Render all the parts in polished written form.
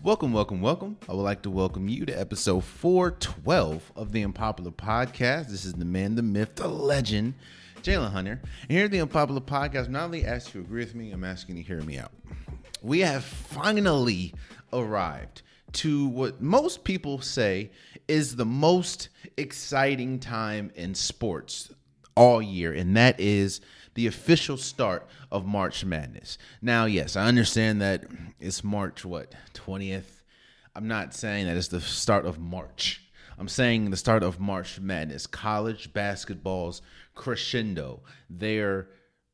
Welcome, welcome, welcome. I would like to welcome you to episode 412 of the Unpopular Podcast. This is the man, the myth, the legend, Jalen Hunter. And here at the Unpopular Podcast, I'm not only asking you to agree with me, I'm asking you to hear me out. We have finally arrived to what most people say is the most exciting time in sports all year, and that is the official start of March Madness. Now, yes, I understand that it's March, 20th? I'm not saying that it's the start of March. I'm saying the start of March Madness. College basketball's crescendo. Their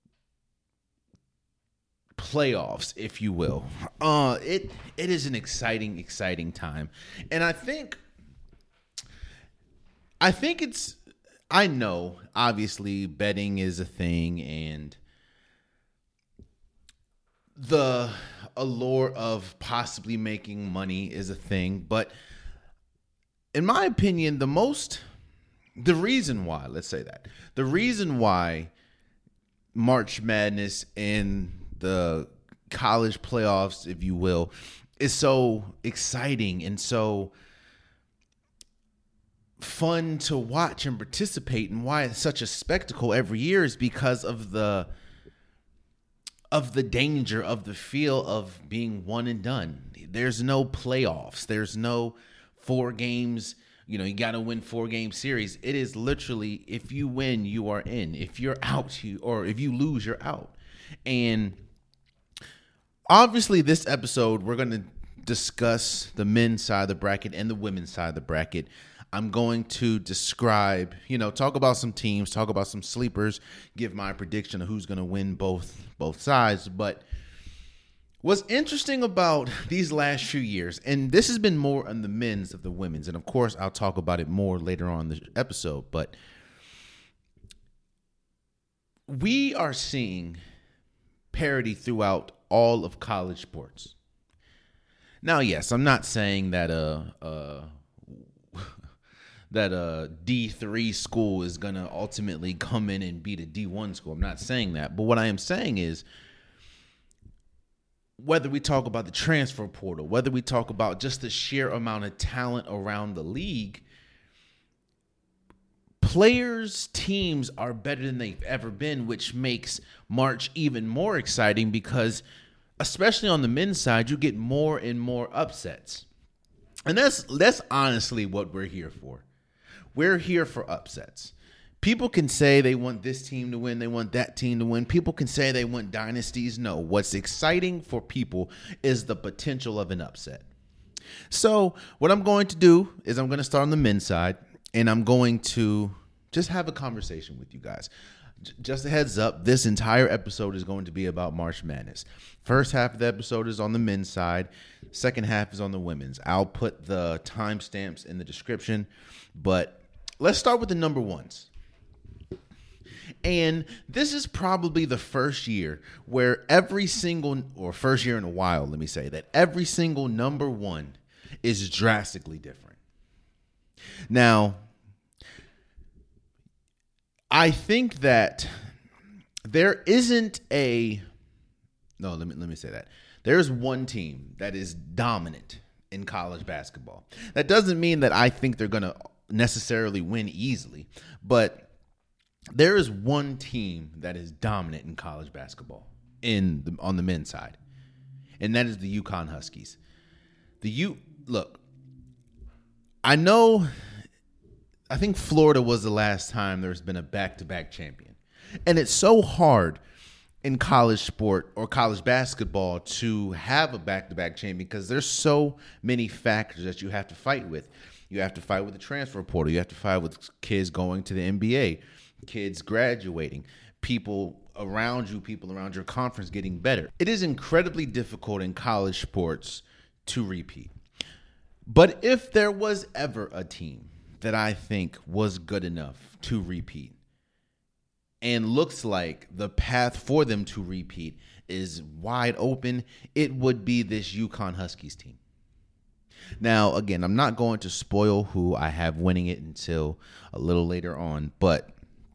playoffs, if you will. It is an exciting time. And I think it's, I know, obviously, betting is a thing, and the allure of possibly making money is a thing. But in my opinion, the reason why March Madness and the college playoffs, if you will, is so exciting and so fun to watch and participate, and why it's such a spectacle every year is because of the danger of the feel of being one and done. There's no playoffs. There's no 4 games. You got to win 4-game series. It is literally, if you win, you are in. If you're out, or if you lose, you're out. And obviously this episode, we're going to discuss the men's side of the bracket and the women's side of the bracket. I'm going to describe, talk about some teams, talk about some sleepers, give my prediction of who's going to win both sides. But what's interesting about these last few years, and this has been more on the men's of the women's, and of course I'll talk about it more later on in the episode, but we are seeing parity throughout all of college sports. Now, yes, I'm not saying that that a D3 school is going to ultimately come in and beat a D1 school. I'm not saying that. But what I am saying is, whether we talk about the transfer portal, whether we talk about just the sheer amount of talent around the league, players' teams are better than they've ever been, which makes March even more exciting because, especially on the men's side, you get more and more upsets. And that's honestly what we're here for. We're here for upsets. People can say they want this team to win, they want that team to win. People can say they want dynasties. No, what's exciting for people is the potential of an upset. So what I'm going to do is I'm going to start on the men's side, and I'm going to just have a conversation with you guys. Just a heads up, this entire episode is going to be about March Madness. First half of the episode is on the men's side. Second half is on the women's. I'll put the timestamps in the description, but let's start with the number ones. And this is probably the first year where first year in a while, let me say, that every single number one is drastically different. Now, I think that there isn't let me say that. There's one team that is dominant in college basketball. That doesn't mean that I think they're going to necessarily win easily, but there is one team that is dominant in college basketball on the men's side, and that is the UConn Huskies. Look, I think Florida was the last time there's been a back-to-back champion, and it's so hard in college sport or college basketball to have a back-to-back champion because there's so many factors that you have to fight with. You have to fight with the transfer portal. You have to fight with kids going to the NBA, kids graduating, people around your conference getting better. It is incredibly difficult in college sports to repeat. But if there was ever a team that I think was good enough to repeat, and looks like the path for them to repeat is wide open, it would be this UConn Huskies team. Now, again, I'm not going to spoil who I have winning it until a little later on, but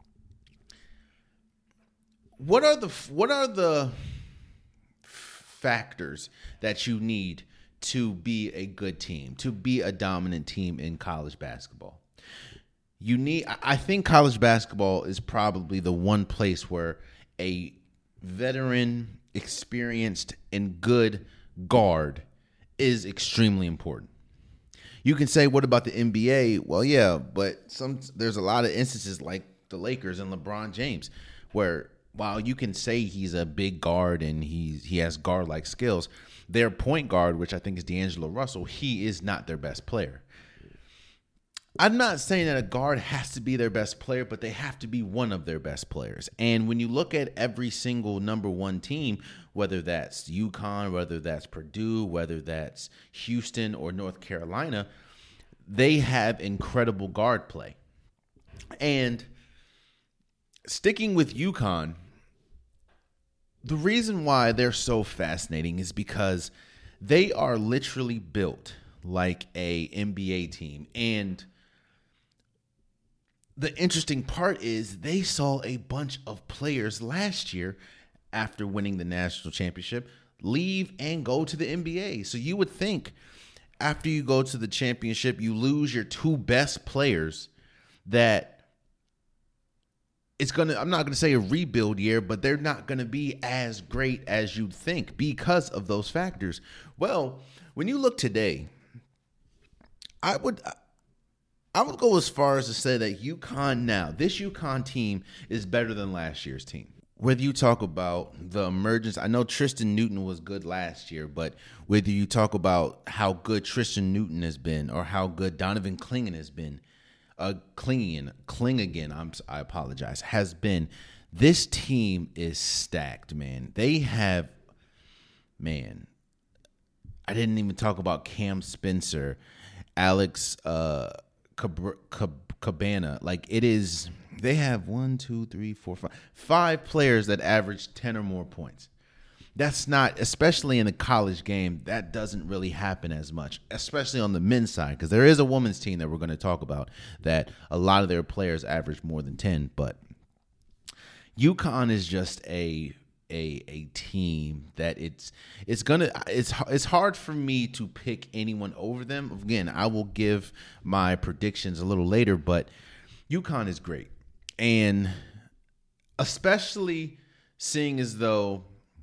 what are the factors that you need to be a good team, to be a dominant team in college basketball. I think college basketball is probably the one place where a veteran, experienced, and good guard is extremely important. You can say, what about the NBA? Well, yeah, but there's a lot of instances like the Lakers and LeBron James where while you can say he's a big guard and he has guard-like skills, their point guard, which I think is D'Angelo Russell, he is not their best player. I'm not saying that a guard has to be their best player, but they have to be one of their best players. And when you look at every single number one team, whether that's UConn, whether that's Purdue, whether that's Houston or North Carolina, they have incredible guard play. And sticking with UConn, the reason why they're so fascinating is because they are literally built like a NBA team. And the interesting part is they saw a bunch of players last year after winning the national championship leave and go to the NBA. So you would think after you go to the championship, you lose your two best players, that I'm not going to say a rebuild year, but they're not going to be as great as you'd think because of those factors. Well, when you look today, I would go as far as to say that this UConn team is better than last year's team. Whether you talk about the emergence, I know Tristan Newton was good last year, but whether you talk about how good Tristan Newton has been or how good Donovan Clingan has been, I apologize, has been, this team is stacked, man. They have, I didn't even talk about Cam Spencer, Alex Cabana. They have 5 players that average 10 or more points. That's not, especially in a college game, that doesn't really happen as much, especially on the men's side, because there is a women's team that we're going to talk about that a lot of their players average more than 10. But UConn is just a team that it's hard for me to pick anyone over them. Again, I will give my predictions a little later, but UConn is great. And especially seeing as though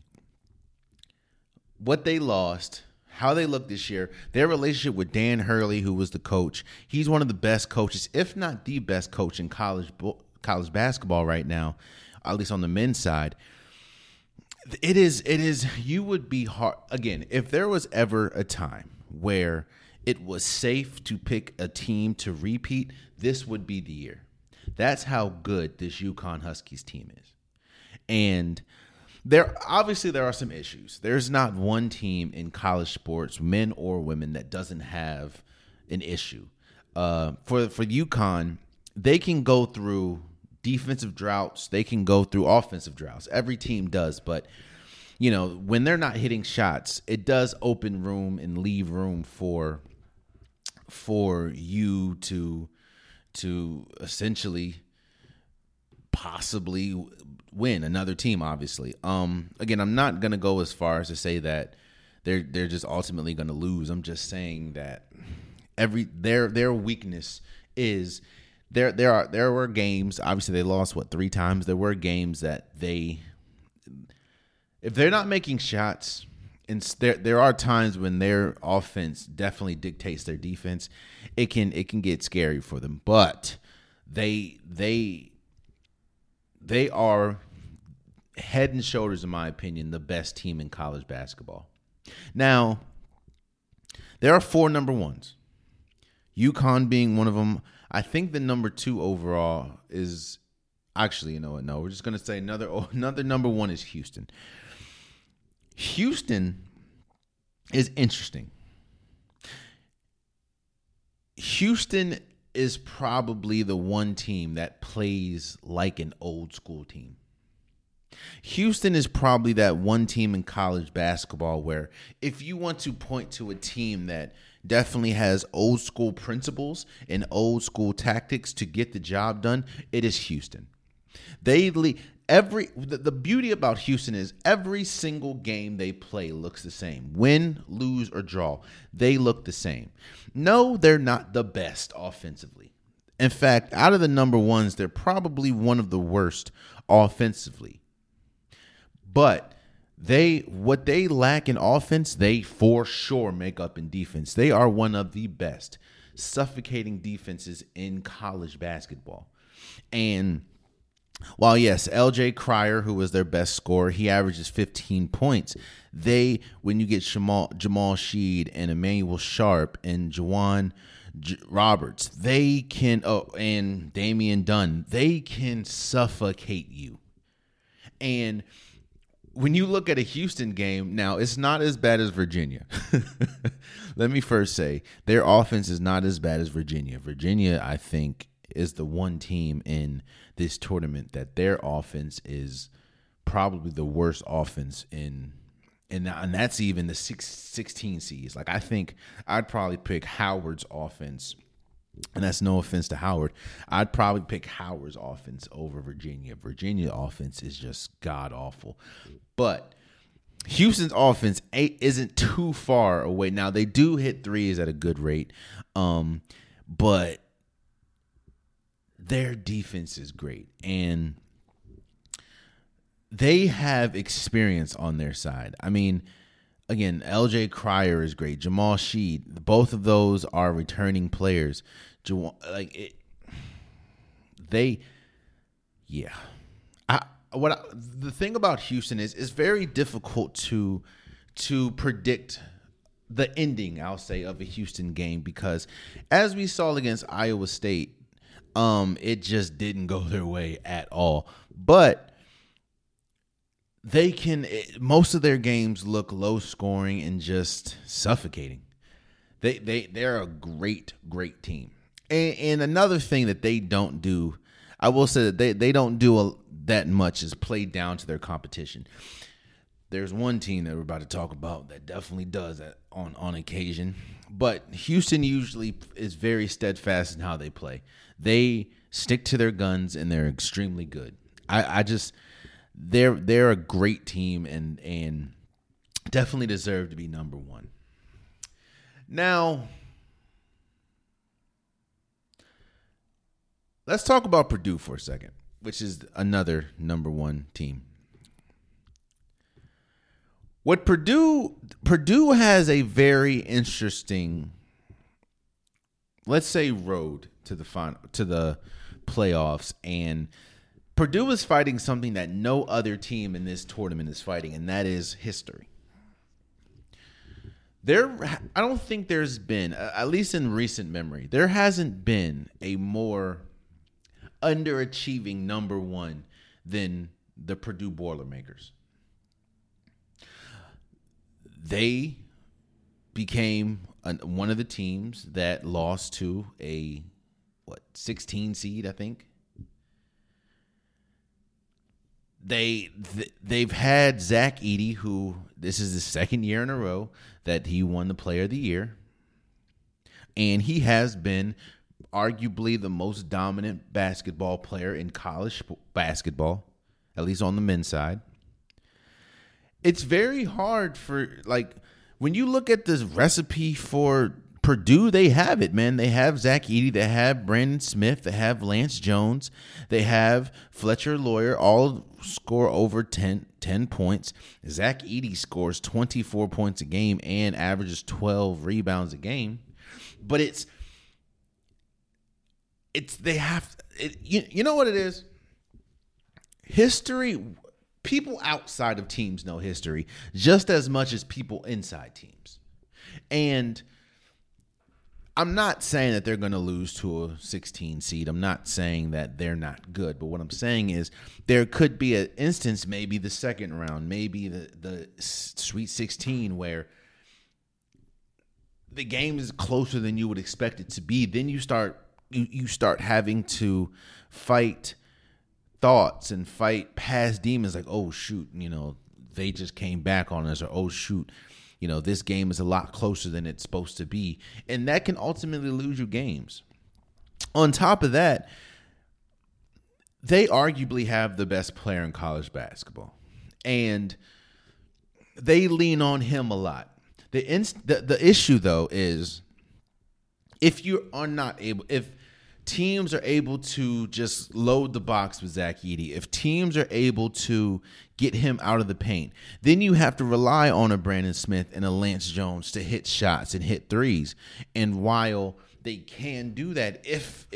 what they lost, how they look this year, their relationship with Dan Hurley, who was the coach, he's one of the best coaches, if not the best coach in college basketball right now, at least on the men's side. It is, you would be hard. Again, if there was ever a time where it was safe to pick a team to repeat, this would be the year. That's how good this UConn Huskies team is. And there are some issues. There's not one team in college sports, men or women, that doesn't have an issue. For UConn, they can go through defensive droughts. They can go through offensive droughts. Every team does. But, when they're not hitting shots, it does open room and leave room for you to essentially possibly win another team, obviously. Again, I'm not going to go as far as to say that they're just ultimately going to lose. I'm just saying that their weakness is there were games, obviously they lost 3 times. There were games that if they're not making shots, and there are times when their offense definitely dictates their defense, it can get scary for them. But they are head and shoulders, in my opinion, the best team in college basketball. Now, there are 4 number ones, UConn being one of them. I think the number 2 overall is actually, no, we're just going to say another number 1 is Houston. Houston is interesting. Houston is probably the one team that plays like an old school team. Houston is probably that one team in college basketball where if you want to point to a team that definitely has old school principles and old school tactics to get the job done, it is Houston. The beauty about Houston is every single game they play looks the same. Win, lose, or draw, they look the same. No, they're not the best offensively. In fact, out of the number ones, they're probably one of the worst offensively. But what they lack in offense, they for sure make up in defense. They are one of the best suffocating defenses in college basketball. And while, yes, LJ Cryer, who was their best scorer, he averages 15 points. When you get Jamal Sheed and Emmanuel Sharp and Juwan Roberts, and Damian Dunn, they can suffocate you. And when you look at a Houston game, now it's not as bad as Virginia. Let me first say, their offense is not as bad as Virginia. Virginia, I think, is the one team in this tournament that their offense is probably the worst offense and that's even the 16 seeds. Like, I think I'd probably pick Howard's offense, and that's no offense to Howard. I'd probably pick Howard's offense over Virginia. Virginia offense is just god-awful. But Houston's offense isn't too far away. Now, they do hit threes at a good rate, but their defense is great, and they have experience on their side. I mean, again, LJ Cryer is great. Jamal Sheed, both of those are returning players. The thing about Houston is it's very difficult to predict the ending, I'll say, of a Houston game, because as we saw against Iowa State, it just didn't go their way at all. But most of their games look low scoring and just suffocating. They're a great team. And another thing that they don't do, I will say that they don't do that much, is play down to their competition. There's one team that we're about to talk about that definitely does that on occasion. But Houston usually is very steadfast in how they play. They stick to their guns, and they're extremely good. They're a great team and definitely deserve to be number one. Now, let's talk about Purdue for a second, which is another number one team. Purdue has a very interesting, let's say, road to the playoffs, and Purdue is fighting something that no other team in this tournament is fighting, and that is history. I don't think there's been, at least in recent memory, there hasn't been a more underachieving number one than the Purdue Boilermakers. They became one of the teams that lost to a 16 seed, I think. They've had Zach Edey, who this is the second year in a row that he won the Player of the Year, and he has been arguably the most dominant basketball player in college basketball, at least on the men's side. It's very hard when you look at this recipe for Purdue, they have it, man. They have Zach Edey, they have Brandon Smith, they have Lance Jones, they have Fletcher Lawyer, all score over 10 points. Zach Edey scores 24 points a game and averages 12 rebounds a game. But you know what it is? History. People outside of teams know history just as much as people inside teams. And I'm not saying that they're going to lose to a 16 seed. I'm not saying that they're not good. But what I'm saying is there could be an instance, maybe the second round, maybe the Sweet 16, where the game is closer than you would expect it to be. Then you start having to fight thoughts and fight past demons, like, oh shoot, they just came back on us, or oh shoot, this game is a lot closer than it's supposed to be, and that can ultimately lose you games. On top of that, they arguably have the best player in college basketball, and they lean on him a lot. The issue though is if teams are able to just load the box with Zach Edey, if teams are able to get him out of the paint, then you have to rely on a Brandon Smith and a Lance Jones to hit shots and hit threes. And while they can do that, if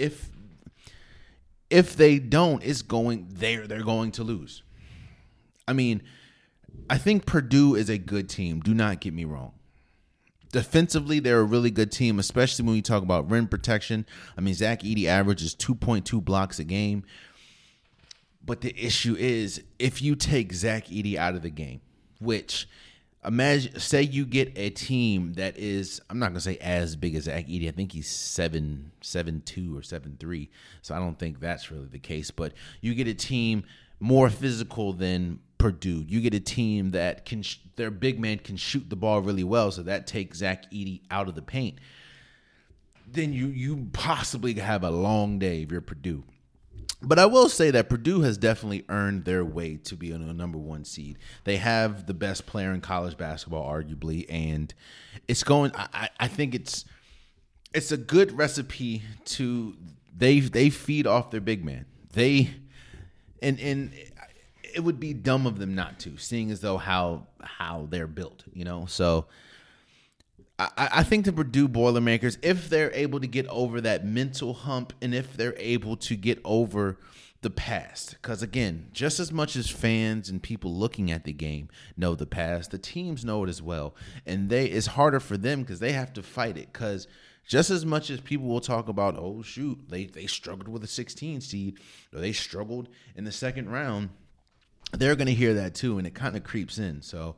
they don't, they're going to lose. I mean, I think Purdue is a good team. Do not get me wrong. Defensively, they're a really good team, especially when we talk about rim protection. I mean, Zach Edey averages 2.2 blocks a game. But the issue is, if you take Zach Edey out of the game, which say you get a team that is, I'm not going to say as big as Zach Edey. I think he's 7'2" or 7'3", so I don't think that's really the case. But you get a team more physical than Purdue. You get a team that their big man can shoot the ball really well, so that takes Zach Edey out of the paint. Then you possibly have a long day if you're Purdue. But I will say that Purdue has definitely earned their way to be on a number one seed. They have the best player in college basketball, arguably, and it's going. I think it's a good recipe to they feed off their big man. And it would be dumb of them not to, seeing as though how they're built, So I think the Purdue Boilermakers, if they're able to get over that mental hump and if they're able to get over the past, because again, just as much as fans and people looking at the game know the past, the teams know it as well. And it's harder for them because they have to fight it, because just as much as people will talk about, oh, shoot, they struggled with a 16 seed or they struggled in the second round, they're going to hear that too, and it kind of creeps in. So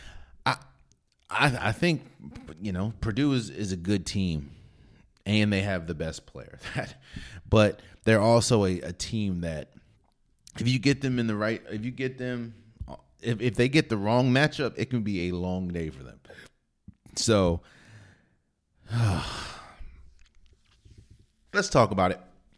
I think, Purdue is a good team, and they have the best player. But they're also a team that if you get them if they get the wrong matchup, it can be a long day for them. So let's talk about it.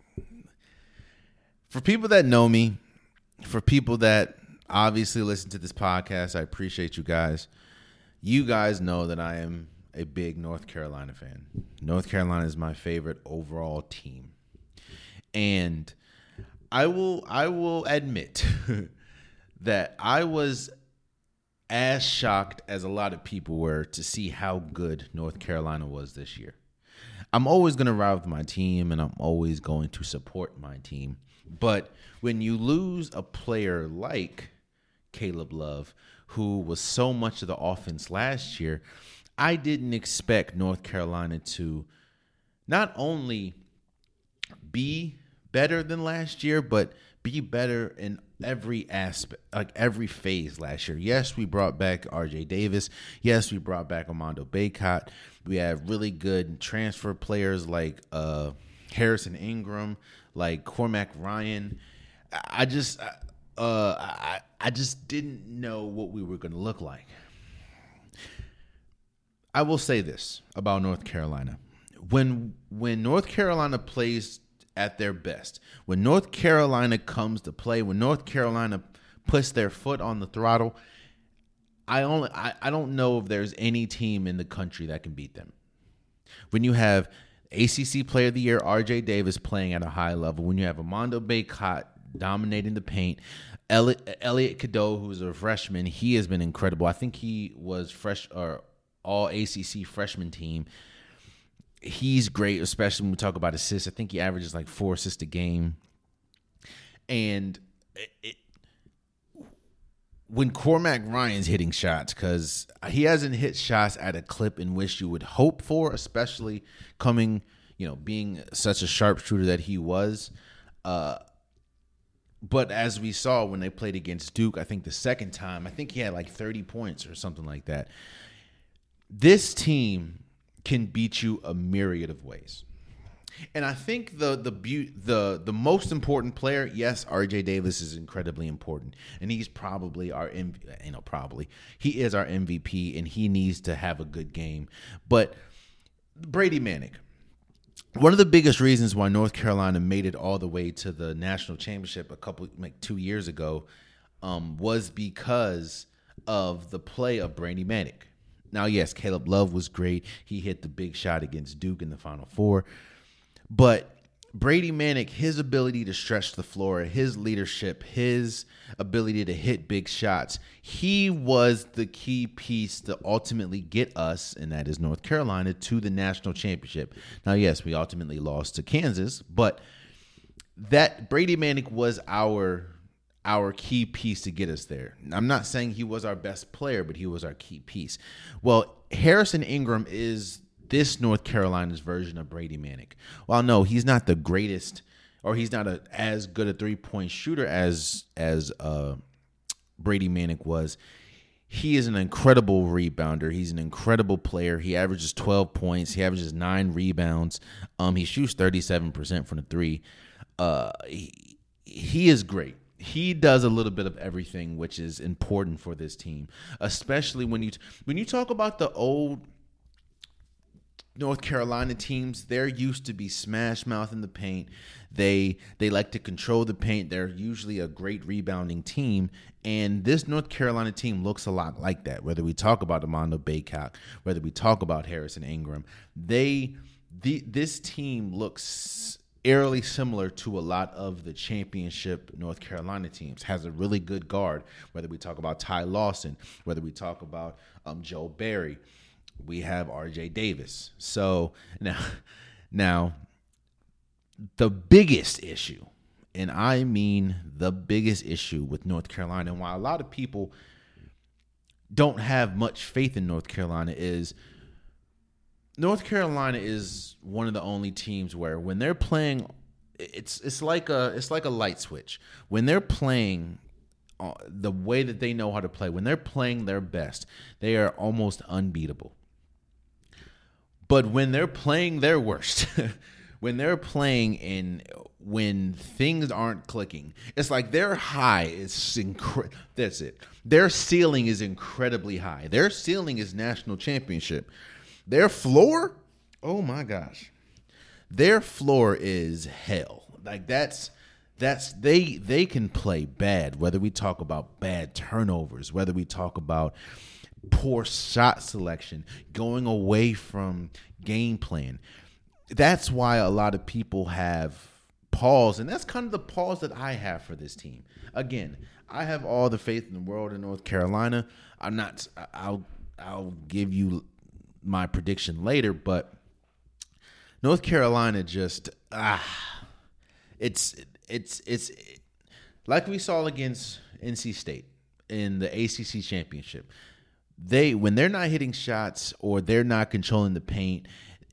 For people that know me, for people that obviously listen to this podcast, I appreciate you guys. You guys know that I am a big North Carolina fan. North Carolina is my favorite overall team. And I will admit that I was as shocked as a lot of people were to see how good North Carolina was this year. I'm always going to ride with my team, and I'm always going to support my team. But when you lose a player like Caleb Love, who was so much of the offense last year, I didn't expect North Carolina to not only be better than last year, but be better in every aspect, like every phase last year. Yes, we brought back RJ Davis. Yes, we brought back Armando Bacot. We have really good transfer players like Harrison Ingram, like Cormac Ryan. I just didn't know what we were going to look like. I will say this about North Carolina. When North Carolina plays at their best, when North Carolina comes to play, when North Carolina puts their foot on the throttle, I don't know if there's any team in the country that can beat them. When you have ACC Player of the Year RJ Davis playing at a high level, when you have Armando Bacot dominating the paint, Elliot Cadeau, who's a freshman, he has been incredible. I think he was all ACC freshman team. He's great, especially when we talk about assists. I think he averages like 4 assists a game. And when Cormac Ryan's hitting shots, because he hasn't hit shots at a clip in which you would hope for, especially coming, being such a sharpshooter that he was. But as we saw when they played against Duke, I think the second time, I think he had like 30 points or something like that. This team can beat you a myriad of ways. And I think the most important player, yes, RJ Davis is incredibly important, and he's probably he is our MVP, and he needs to have a good game. But Brady Manek, one of the biggest reasons why North Carolina made it all the way to the national championship 2 years ago was because of the play of Brady Manek. Now, yes, Caleb Love was great. He hit the big shot against Duke in the Final Four. But Brady Manek, his ability to stretch the floor, his leadership, his ability to hit big shots, he was the key piece to ultimately get us, and that is North Carolina, to the national championship. Now, yes, we ultimately lost to Kansas, but that Brady Manek was our key piece to get us there. I'm not saying he was our best player, but he was our key piece. Well, Harrison Ingram is this North Carolina's version of Brady Manek. Well, no, he's not the greatest, or he's not as good a three-point shooter as Brady Manek was. He is an incredible rebounder. He's an incredible player. He averages 12 points. He averages 9 rebounds. He shoots 37% from the three. He is great. He does a little bit of everything, which is important for this team, especially when you talk about the old North Carolina teams. They're used to be smash mouth in the paint. They like to control the paint. They're usually a great rebounding team, and this North Carolina team looks a lot like that. Whether we talk about Armando Bacot, whether we talk about Harrison Ingram, this team looks eerily similar to a lot of the championship North Carolina teams. Has a really good guard, whether we talk about Ty Lawson, whether we talk about Joe Barry. We have R.J. Davis. So now the biggest issue, and I mean the biggest issue with North Carolina, and why a lot of people don't have much faith in North Carolina, is North Carolina is one of the only teams where when they're playing, it's like a light switch. When they're playing the way that they know how to play, when they're playing their best, they are almost unbeatable. But when they're playing their worst, when they're playing when things aren't clicking, it's like their high is that's it. Their ceiling is incredibly high. Their ceiling is national championship. Their floor, oh my gosh, their floor is hell. Like that's they can play bad. Whether we talk about bad turnovers, whether we talk about poor shot selection, going away from game plan. That's why a lot of people have pause, and that's kind of the pause that I have for this team. Again, I have all the faith in the world in North Carolina. I'll give you my prediction later, but North Carolina just it's like we saw against NC State in the ACC championship. When they're not hitting shots or they're not controlling the paint,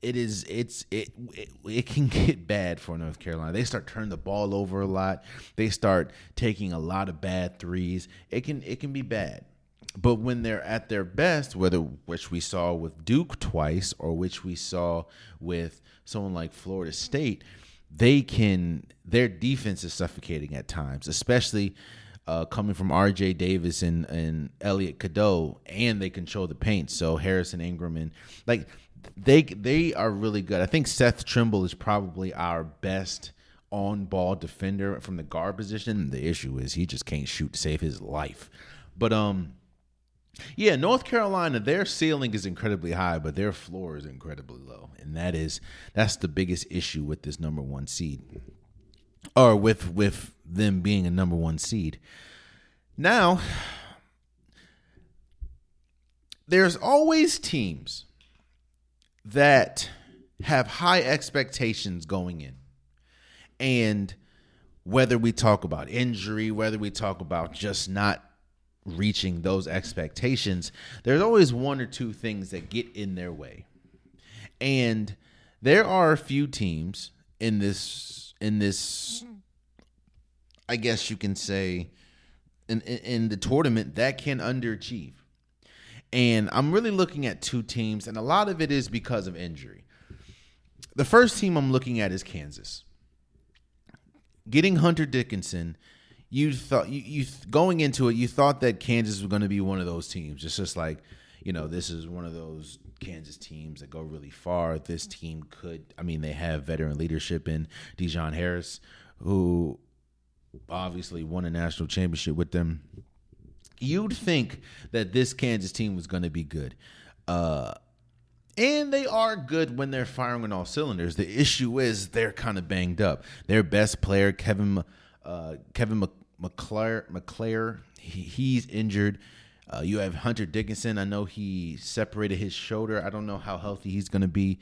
it can get bad for North Carolina. They start turning the ball over a lot. They start taking a lot of bad threes. It can be bad. But when they're at their best, which we saw with Duke twice or which we saw with someone like Florida State, their defense is suffocating at times, especially coming from R.J. Davis and Elliot Cadeau, and they control the paint. So Harrison Ingram and they are really good. I think Seth Trimble is probably our best on-ball defender from the guard position. The issue is he just can't shoot to save his life. But yeah, North Carolina, their ceiling is incredibly high, but their floor is incredibly low. And that's the biggest issue with this number one seed. Or with them being a number one seed. Now, there's always teams that have high expectations going in. And whether we talk about injury, whether we talk about just not reaching those expectations, there's always one or two things that get in their way. And there are a few teams in this I guess you can say in the tournament that can underachieve. And I'm really looking at two teams, and a lot of it is because of injury. The first team I'm looking at is Kansas. Getting Hunter Dickinson, you thought you going into it, you thought that Kansas was going to be one of those teams. It's just like, this is one of those Kansas teams that go really far. This team could, they have veteran leadership in Dijon Harris, who obviously won a national championship with them. You'd think that this Kansas team was going to be good. And they are good when they're firing on all cylinders. The issue is they're kind of banged up. Their best player, Kevin McClare, he's injured. You have Hunter Dickinson. I know he separated his shoulder. I don't know how healthy he's going to be.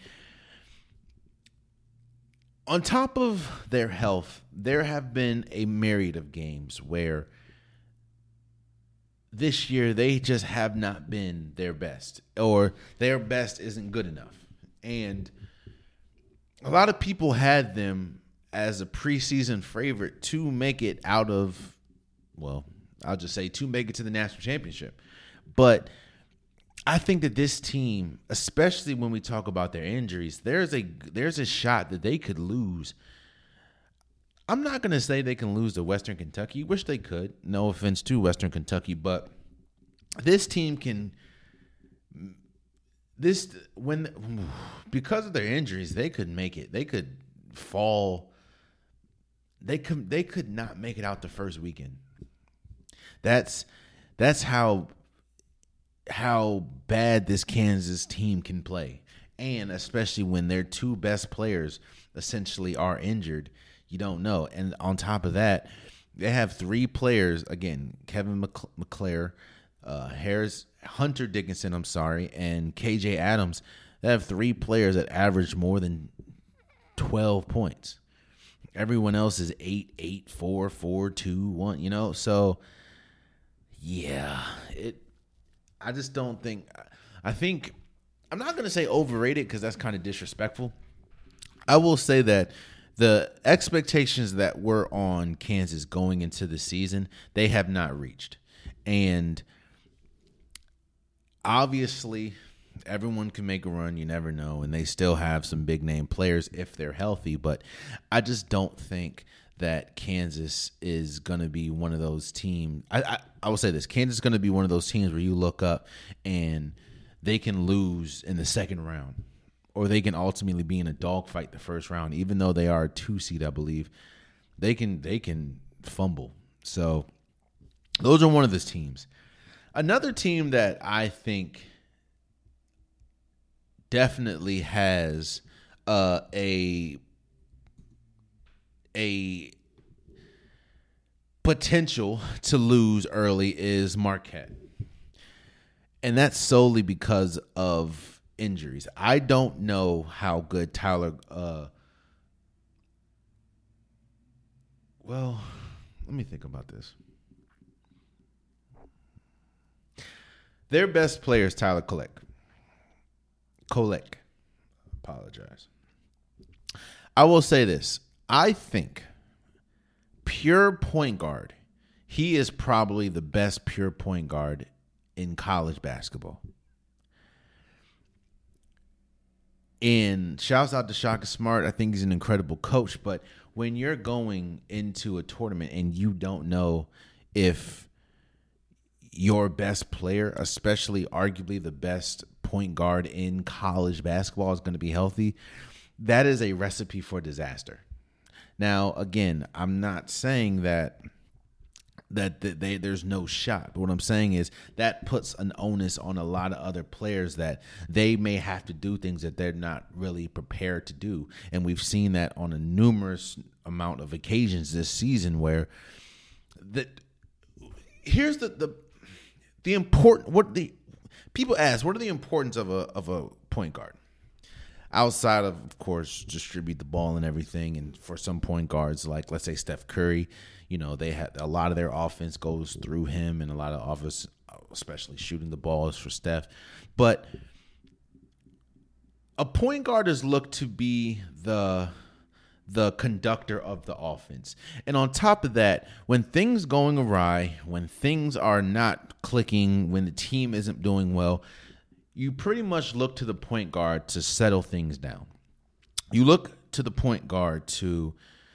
On top of their health, there have been a myriad of games where this year they just have not been their best, or their best isn't good enough. And a lot of people had them as a preseason favorite to make it out of, well, I'll just say to make it to the national championship. But I think that this team, especially when we talk about their injuries, there's a shot that they could lose. I'm not going to say they can lose to Western Kentucky. Wish they could. No offense to Western Kentucky, but this team can. Because of their injuries, they could make it. They could fall. They could not make it out the first weekend. That's how bad this Kansas team can play. And especially when their two best players essentially are injured, you don't know. And on top of that, they have three players, again, Kevin McClare, Hunter Dickinson, and KJ Adams. They have three players that average more than 12 points. Everyone else is 8, 8, 4, 4, 2, 1, So, yeah, I just don't think – I think – I'm not going to say overrated because that's kind of disrespectful. I will say that the expectations that were on Kansas going into the season, they have not reached. And obviously, everyone can make a run. You never know. And they still have some big-name players if they're healthy. But I just don't think that Kansas is going to be one of those teams. I will say this. Kansas is going to be one of those teams where you look up and they can lose in the second round, or they can ultimately be in a dogfight the first round, even though they are a 2 seed, I believe. They can fumble. So those are one of those teams. Another team that I think definitely has a potential to lose early is Marquette. And that's solely because of injuries. I don't know how good Tyler well, let me think about this. Their best player is Tyler Kolek. Apologize. I will say this. I think pure point guard, he is probably the best pure point guard in college basketball. And shouts out to Shaka Smart. I think he's an incredible coach. But when you're going into a tournament and you don't know if your best player, especially arguably the best point guard in college basketball, is going to be healthy, that is a recipe for disaster. Now, again, I'm not saying that there's no shot. But what I'm saying is that puts an onus on a lot of other players that they may have to do things that they're not really prepared to do. And we've seen that on a numerous amount of occasions this season where here's the important people ask, what are the importance of a point guard? Outside of course, distribute the ball and everything. And for some point guards, like let's say Steph Curry, they had a lot of their offense goes through him, and a lot of offense, especially shooting the ball, is for Steph. But a point guard is looked to be the conductor of the offense. And on top of that, when things going awry, when things are not clicking, when the team isn't doing well, you pretty much look to the point guard to settle things down. You look to the point guard to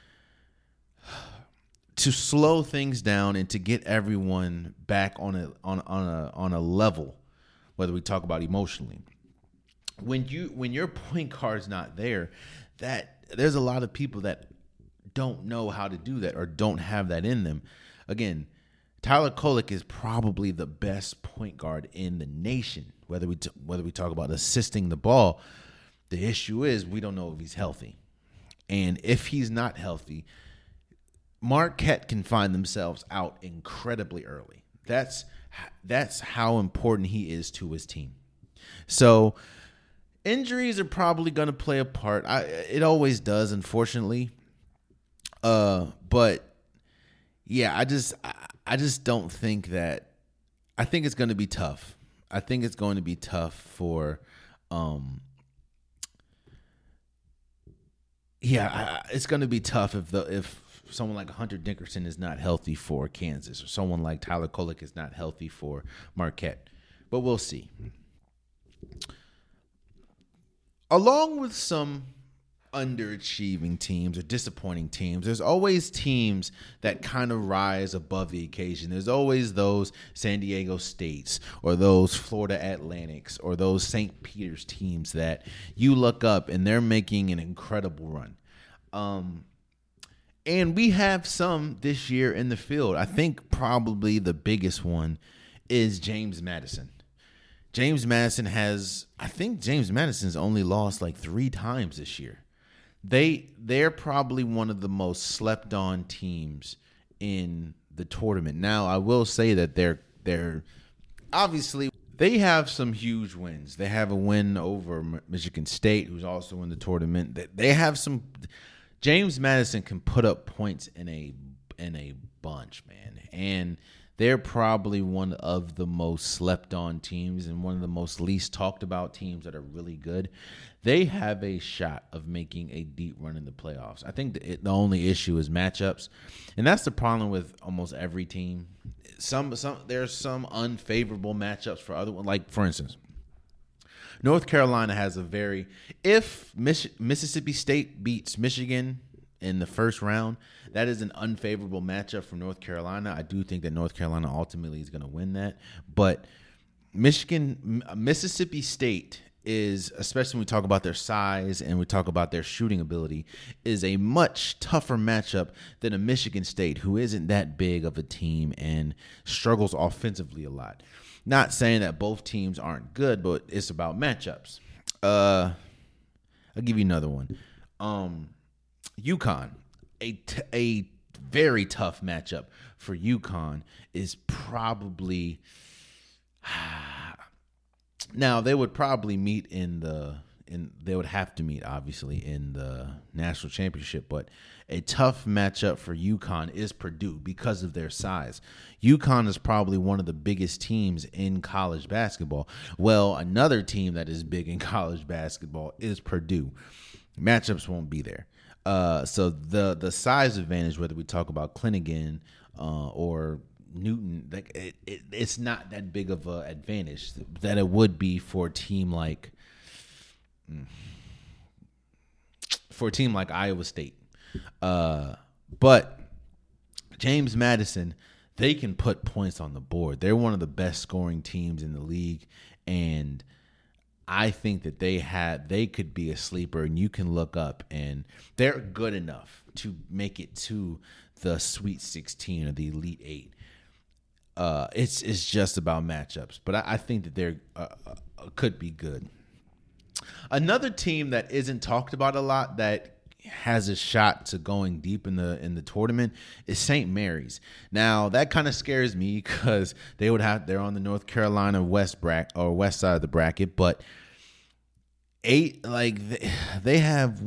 slow things down and to get everyone back on a level, whether we talk about emotionally. when your point guard's not there, that there's a lot of people that don't know how to do that or don't have that in them. Again, Tyler Kolek is probably the best point guard in the nation. Whether we talk about assisting the ball, the issue is we don't know if he's healthy, and if he's not healthy, Marquette can find themselves out incredibly early. That's how important he is to his team. So injuries are probably going to play a part. It always does, unfortunately. But yeah, I just don't think that. I think it's going to be tough. I think it's going to be tough for. It's going to be tough if someone like Hunter Dickerson is not healthy for Kansas, or someone like Tyler Kolek is not healthy for Marquette. But we'll see. Along with some underachieving teams or disappointing teams, there's always teams that kind of rise above the occasion. There's always those San Diego States or those Florida Atlantics or those St. Peter's teams that you look up and they're making an incredible run. And we have some this year in the field. I think probably the biggest one is James Madison. James Madison's only lost like 3 times this year. They're probably one of the most slept on teams in the tournament. Now, I will say that they're obviously they have some huge wins. They have a win over Michigan State, who's also in the tournament. They have some. James Madison can put up points in a bunch, man, and they're probably one of the most slept on teams and one of the most least talked about teams that are really good. They have a shot of making a deep run in the playoffs. I think the only issue is matchups, and that's the problem with almost every team. There's some unfavorable matchups for other ones. Like, for instance, North Carolina has if Mississippi State beats Michigan in the first round, that is an unfavorable matchup for North Carolina. I do think that North Carolina ultimately is going to win that. But Mississippi State is, especially when we talk about their size and we talk about their shooting ability, is a much tougher matchup than a Michigan State, who isn't that big of a team and struggles offensively a lot. Not saying that both teams aren't good, but it's about matchups. I'll give you another one. UConn, a very tough matchup for UConn is probably. Now they would probably meet they would have to meet obviously in the national championship, but a tough matchup for UConn is Purdue because of their size. UConn is probably one of the biggest teams in college basketball. Well, another team that is big in college basketball is Purdue. Matchups won't be there. So the size advantage, whether we talk about Clingan or Newton, it's not that big of an advantage that it would be for a team like Iowa State. But James Madison, they can put points on the board. They're one of the best scoring teams in the league, and I think that they could be a sleeper, and you can look up, and they're good enough to make it to the Sweet 16 or the Elite 8. It's just about matchups, but I think that they're could be good. Another team that isn't talked about a lot that has a shot to going deep in the tournament is St. Mary's. Now that kind of scares me because they're on the North Carolina west side of the bracket, but they have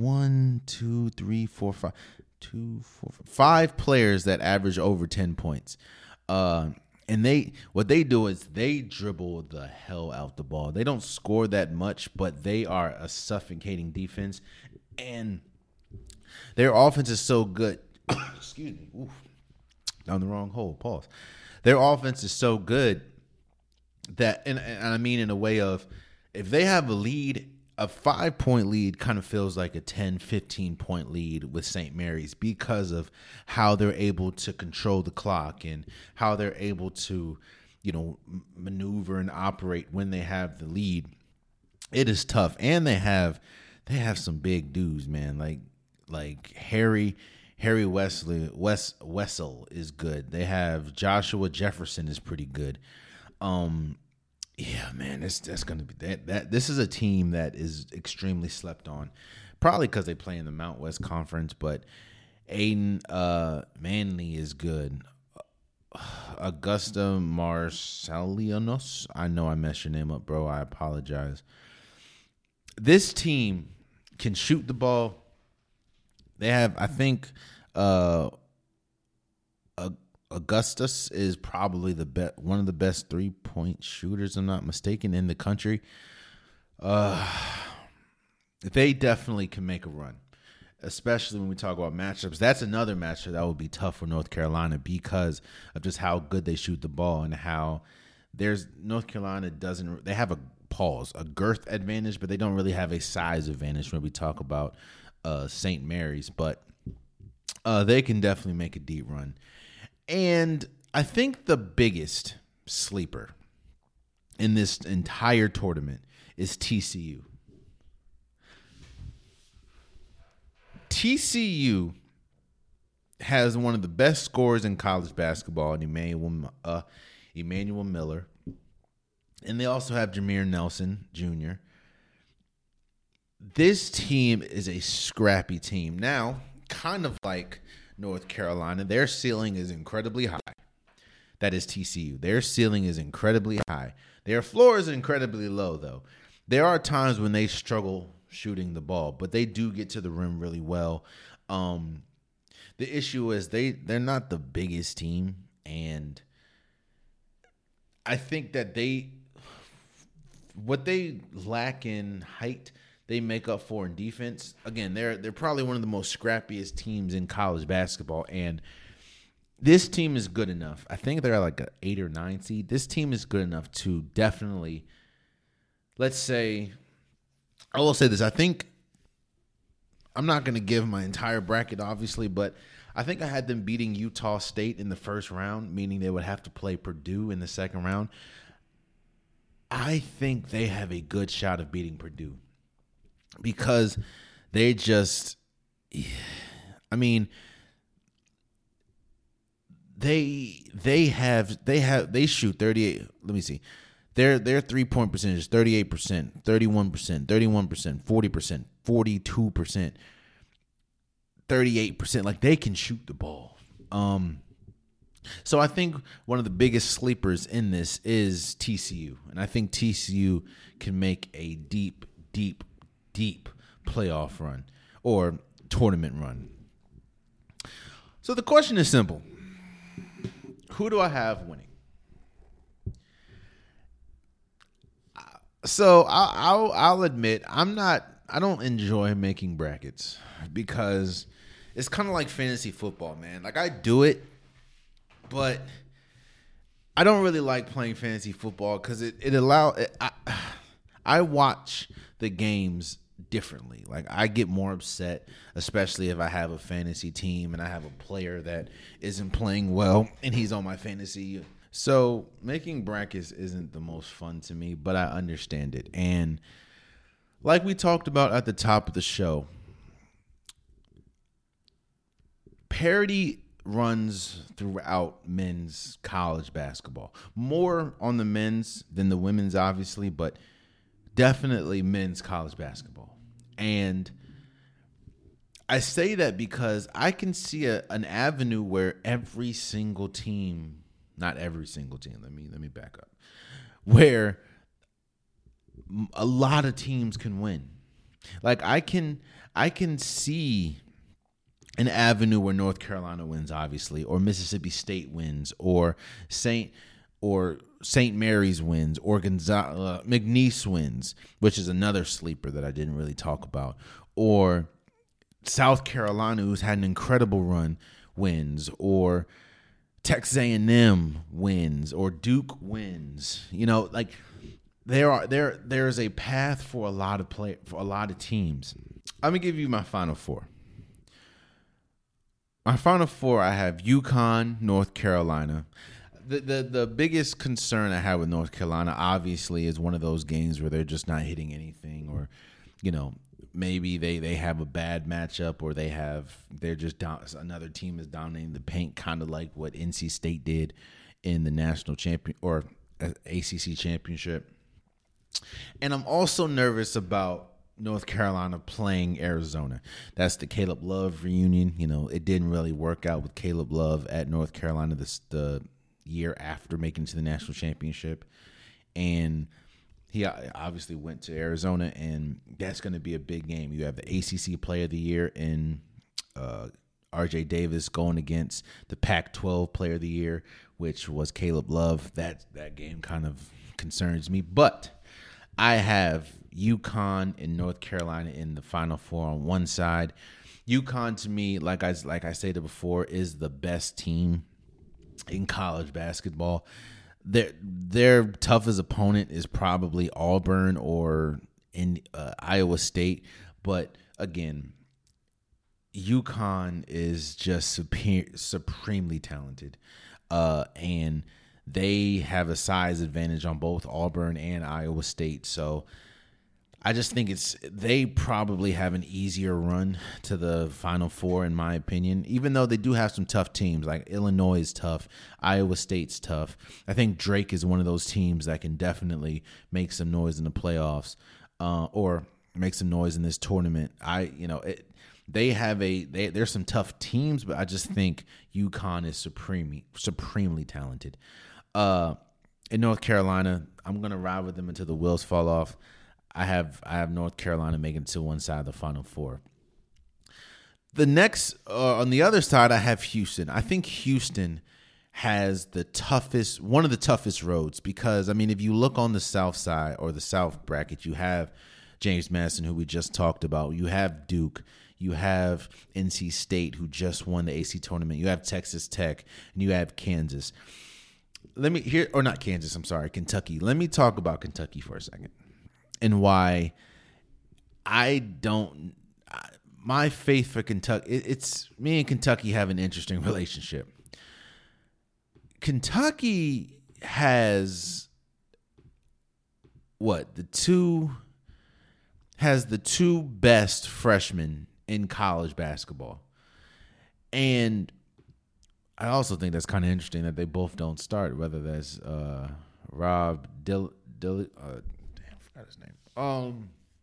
5 players that average over 10 points. And what they do is they dribble the hell out the ball. They don't score that much, but they are a suffocating defense, and their offense is so good. Excuse me. Oof. Down the wrong hole. Pause. Their offense is so good that, and I mean in a way of, if they have a lead, a 5-point lead kind of feels like a 10, 15-point lead with St. Mary's because of how they're able to control the clock and how they're able to, maneuver and operate when they have the lead. It is tough, and they have some big dudes, man. Like Harry Wessel is good. They have Joshua Jefferson is pretty good. Yeah, man, that's gonna be that. This is a team that is extremely slept on, probably because they play in the Mount West Conference. But Aiden Manley is good. Augusta Marsalianos. I know I messed your name up, bro. I apologize. This team can shoot the ball. They have, I think, Augustus is probably one of the best 3-point shooters, I'm not mistaken, in the country. They definitely can make a run, especially when we talk about matchups. That's another matchup that would be tough for North Carolina because of just how good they shoot the ball and how North Carolina doesn't. They have a girth advantage, but they don't really have a size advantage when we talk about St. Mary's. But they can definitely make a deep run. And I think the biggest sleeper in this entire tournament is TCU. TCU has one of the best scorers in college basketball, Emmanuel Miller. And they also have Jameer Nelson Jr. This team is a scrappy team. Now, kind of like North Carolina, their ceiling is incredibly high. That is TCU. Their ceiling is incredibly high. Their floor is incredibly low, though. There are times when they struggle shooting the ball, but they do get to the rim really well. The issue is they're not the biggest team, and I think that what they lack in height, they make up for in defense. Again, they're probably one of the most scrappiest teams in college basketball, and this team is good enough. I think they're like an 8 or 9 seed. This team is good enough to definitely, let's say, I will say this. I think I'm not going to give my entire bracket, obviously, but I think I had them beating Utah State in the first round, meaning they would have to play Purdue in the second round. I think they have a good shot of beating Purdue because they just, I mean, they shoot 38. Let me see. Their 3-point percentage is 38%, 31%, 31%, 40%, 42%, 38%. Like, they can shoot the ball. So I think one of the biggest sleepers in this is TCU. And I think TCU can make a deep, deep, deep playoff run or tournament run. So the question is simple. Who do I have winning? So I'll admit I don't enjoy making brackets because it's kind of like fantasy football, man. Like, I do it, but I don't really like playing fantasy football because I watch the games differently. Like, I get more upset, especially if I have a fantasy team and I have a player that isn't playing well and he's on my fantasy. So making brackets isn't the most fun to me, but I understand it. And like we talked about at the top of the show, parity runs throughout men's college basketball. More on the men's than the women's, obviously, but definitely men's college basketball. And I say that because I can see an avenue where every single team, not every single team, let me back up, where a lot of teams can win. Like, I can see an avenue where North Carolina wins, obviously, or Mississippi State wins, or St. Mary's wins, or McNeese wins, which is another sleeper that I didn't really talk about, or South Carolina, who's had an incredible run, wins, or Texas A&M wins, or Duke wins. You know, like, there's a path for a lot of teams. I'm gonna give you my Final Four. My Final Four, I have UConn, North Carolina. The biggest concern I have with North Carolina obviously is one of those games where they're just not hitting anything, or maybe they have a bad matchup, or they're just another team is dominating the paint, kind of like what NC State did in the national champion or ACC championship. And I'm also nervous about North Carolina playing Arizona. That's the Caleb Love reunion. It didn't really work out with Caleb Love at North Carolina the year after making it to the national championship. And he obviously went to Arizona, and that's going to be a big game. You have the ACC Player of the Year in RJ Davis going against the Pac-12 Player of the Year, which was Caleb Love. That game kind of concerns me. But I have UConn and North Carolina in the Final Four on one side. UConn, to me, like I stated before, is the best team in college basketball. Their toughest opponent is probably Auburn or in Iowa State. But again, UConn is just supremely talented. And they have a size advantage on both Auburn and Iowa State. So I just think they probably have an easier run to the Final Four, in my opinion, even though they do have some tough teams. Like Illinois is tough. Iowa State's tough. I think Drake is one of those teams that can definitely make some noise in the playoffs, or make some noise in this tournament. There's some tough teams, but I just think UConn is supremely talented. In North Carolina, I'm going to ride with them until the wheels fall off. I have North Carolina making it to one side of the Final Four. The next, on the other side, I have Houston. I think Houston has one of the toughest roads, because, if you look on the South side or the South bracket, you have James Madison, who we just talked about. You have Duke. You have NC State, who just won the AC tournament. You have Texas Tech, and you have Kansas. Kentucky. Let me talk about Kentucky for a second, and why my faith for Kentucky, it's me and Kentucky have an interesting relationship. Kentucky has the two best freshmen in college basketball. And I also think that's kind of interesting that they both don't start, whether that's Rob I forgot his name.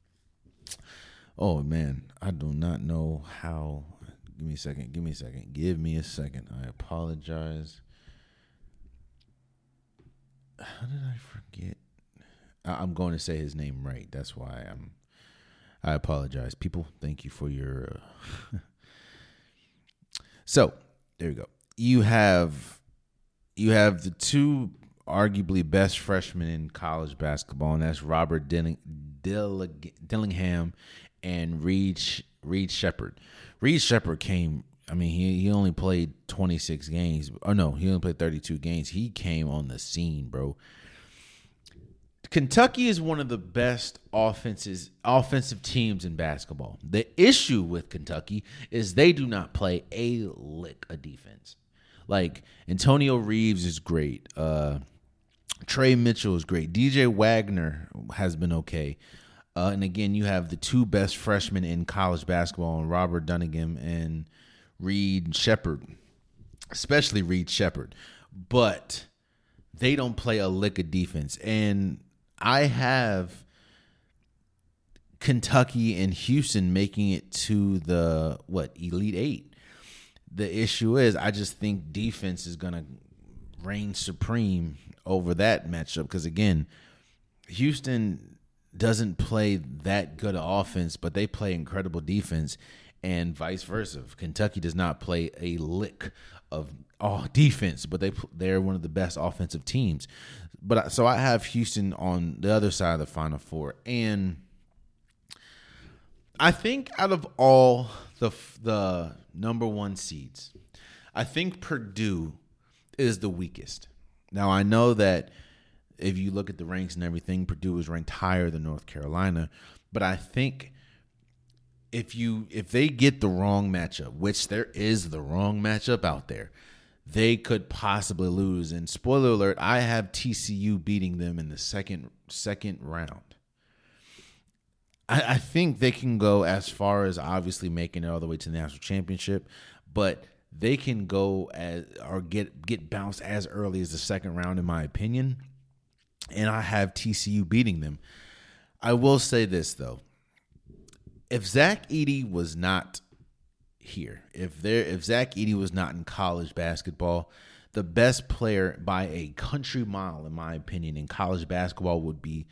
Oh man, I do not know how. Give me a second. I apologize. How did I forget? I'm going to say his name right. That's why I apologize. People, thank you for your... So, there you go. You have the two arguably best freshmen in college basketball, and that's Robert Dillingham and Reed Sheppard. Reed Sheppard came... he only played 26 games. Oh, no, he only played 32 games. He came on the scene, bro. Kentucky is one of the best offensive teams in basketball. The issue with Kentucky is they do not play a lick of defense. Like, Antonio Reeves is great. Trey Mitchell is great. DJ Wagner has been okay. And again, you have the two best freshmen in college basketball, Robert Dillingham and Reed Sheppard, especially Reed Sheppard. But they don't play a lick of defense. And I have Kentucky and Houston making it to the Elite Eight. The issue is I just think defense is going to reign supreme over that matchup, because again, Houston doesn't play that good of offense, but they play incredible defense, and vice versa. Kentucky does not play a lick of defense, but they're one of the best offensive teams. But so I have Houston on the other side of the Final Four, and I think out of all the number one seeds, I think Purdue is the weakest. Now I know that if you look at the ranks and everything, Purdue is ranked higher than North Carolina, but I think if they get the wrong matchup, which there is the wrong matchup out there, they could possibly lose. And spoiler alert, I have TCU beating them in the second round. I think they can go as far as obviously making it all the way to the national championship, but they can go or get bounced as early as the second round, in my opinion. And I have TCU beating them. I will say this though: if Zach Edey was not here, if Zach Edey was not in college basketball, the best player by a country mile, in my opinion, in college basketball would be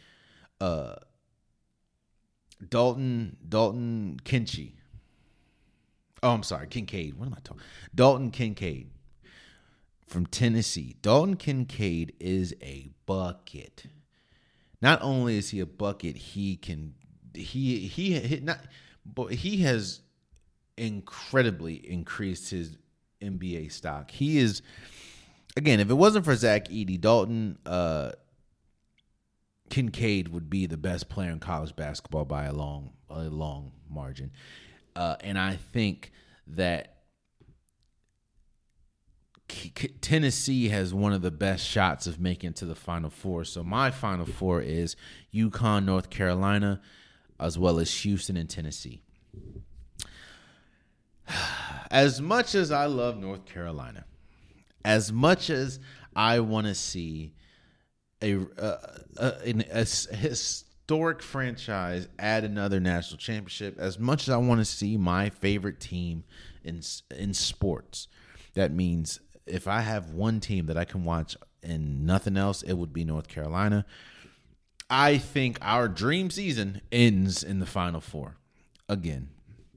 Dalton Kincaid. Oh, I'm sorry, Kincaid. What am I talking? Dalton Kincaid from Tennessee. Dalton Kincaid is a bucket. Not only is he a bucket, he has incredibly increased his NBA stock. He is, again, if it wasn't for Zach Edey, Dalton Kincaid would be the best player in college basketball by a long margin. And I think that Tennessee has one of the best shots of making it to the Final Four. So my Final Four is UConn, North Carolina, as well as Houston and Tennessee. As much as I love North Carolina, as much as I want to see a historic franchise add another national championship, as much as I want to see my favorite team in sports, that means if I have one team that I can watch and nothing else, it would be North Carolina. I think our dream season ends in the Final Four again.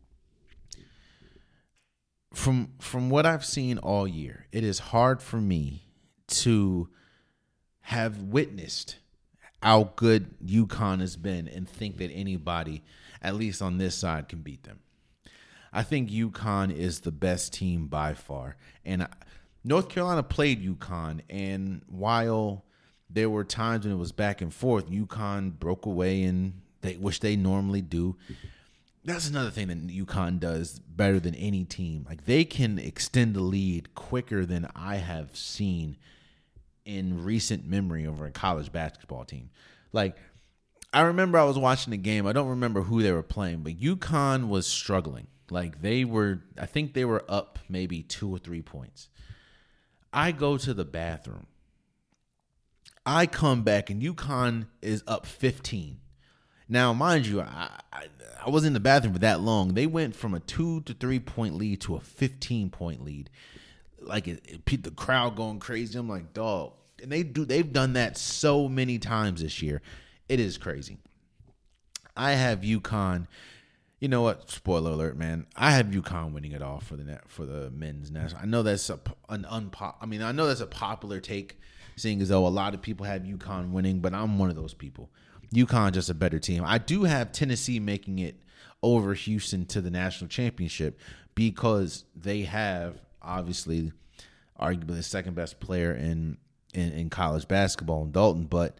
From what I've seen all year, it is hard for me to have witnessed how good UConn has been and think that anybody, at least on this side, can beat them. I think UConn is the best team by far. And North Carolina played UConn, and while there were times when it was back and forth, UConn broke away, which they normally do. That's another thing that UConn does better than any team. Like, they can extend the lead quicker than I have seen in recent memory over a college basketball team. Like, I remember I was watching the game. I don't remember who they were playing, but UConn was struggling. Like, I think they were up maybe 2 or 3 points. I go to the bathroom. I come back and UConn is up 15. Now, mind you, I was in the bathroom for that long. They went from a 2 to 3 point lead to a 15-point lead. Like, the crowd going crazy. I'm like, dog. And they've done that so many times this year. It is crazy. I have UConn. You know what? Spoiler alert, man. I have UConn winning it all for the men's national. I know that's I know that's a popular take, seeing as though a lot of people have UConn winning, but I'm one of those people. UConn just a better team. I do have Tennessee making it over Houston to the national championship because they have obviously arguably the second best player in college basketball in Dalton, but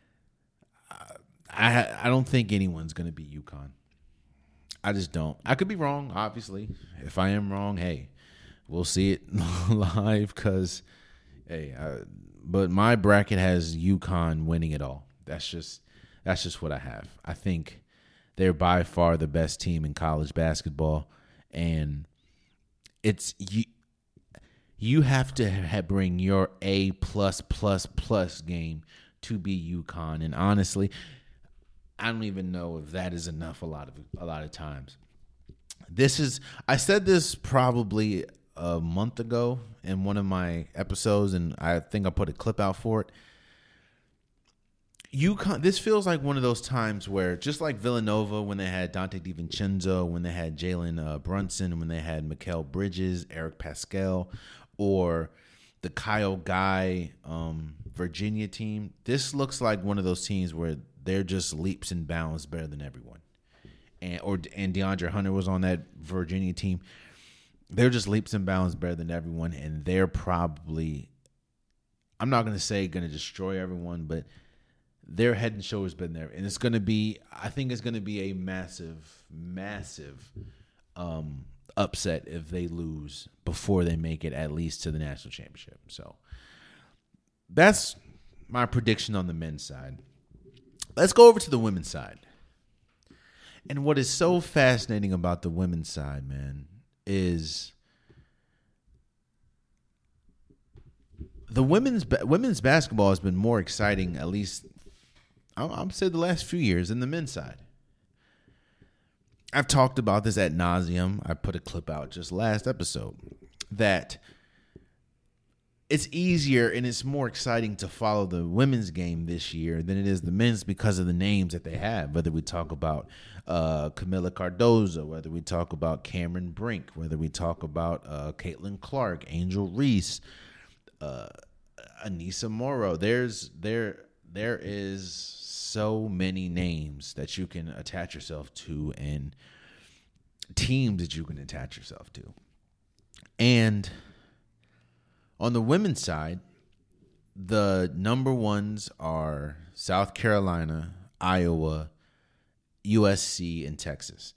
I don't think anyone's going to beat UConn. I just don't. I could be wrong, obviously. If I am wrong, hey, we'll see it live because, hey, but my bracket has UConn winning it all. That's just what I have. I think they're by far the best team in college basketball, and it's you have to bring your A+++ game to be UConn, and honestly, I don't even know if that is enough. A lot of times, I said this probably a month ago in one of my episodes, and I think I put a clip out for it. UConn, this feels like one of those times where, just like Villanova when they had Dante DiVincenzo, when they had Jalen Brunson, when they had Mikal Bridges, Eric Pascal, or the Kyle Guy Virginia team, this looks like one of those teams where they're just leaps and bounds better than everyone. And DeAndre Hunter was on that Virginia team. They're just leaps and bounds better than everyone, and they're probably, I'm not going to say going to destroy everyone, but their head and shoulders been there. And I think it's going to be a massive upset if they lose before they make it at least to the national championship. So that's my prediction on the men's side. Let's go over to the women's side. And what is so fascinating about the women's side, man, is the women's basketball has been more exciting, at least I'm saying the last few years, than the men's side. I've talked about this ad nauseum. I put a clip out just last episode that it's easier and it's more exciting to follow the women's game this year than it is the men's because of the names that they have. Whether we talk about Camila Cardozo, whether we talk about Cameron Brink, whether we talk about Caitlin Clark, Angel Reese, Anissa Morrow. There is so many names that you can attach yourself to and teams that you can attach yourself to. And on the women's side, the number ones are South Carolina, Iowa, USC, and Texas.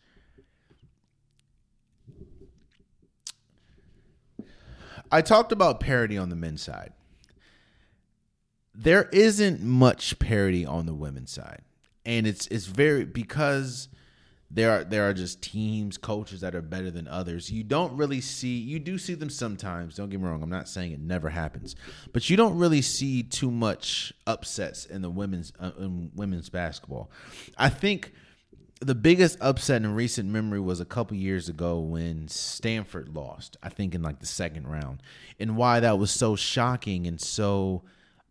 I talked about parity on the men's side. There isn't much parity on the women's side. And it's very because there are just teams, coaches that are better than others. You do see them sometimes. Don't get me wrong. I'm not saying it never happens, but you don't really see too much upsets in the women's basketball. I think the biggest upset in recent memory was a couple years ago when Stanford lost, I think in like the second round. And why that was so shocking and so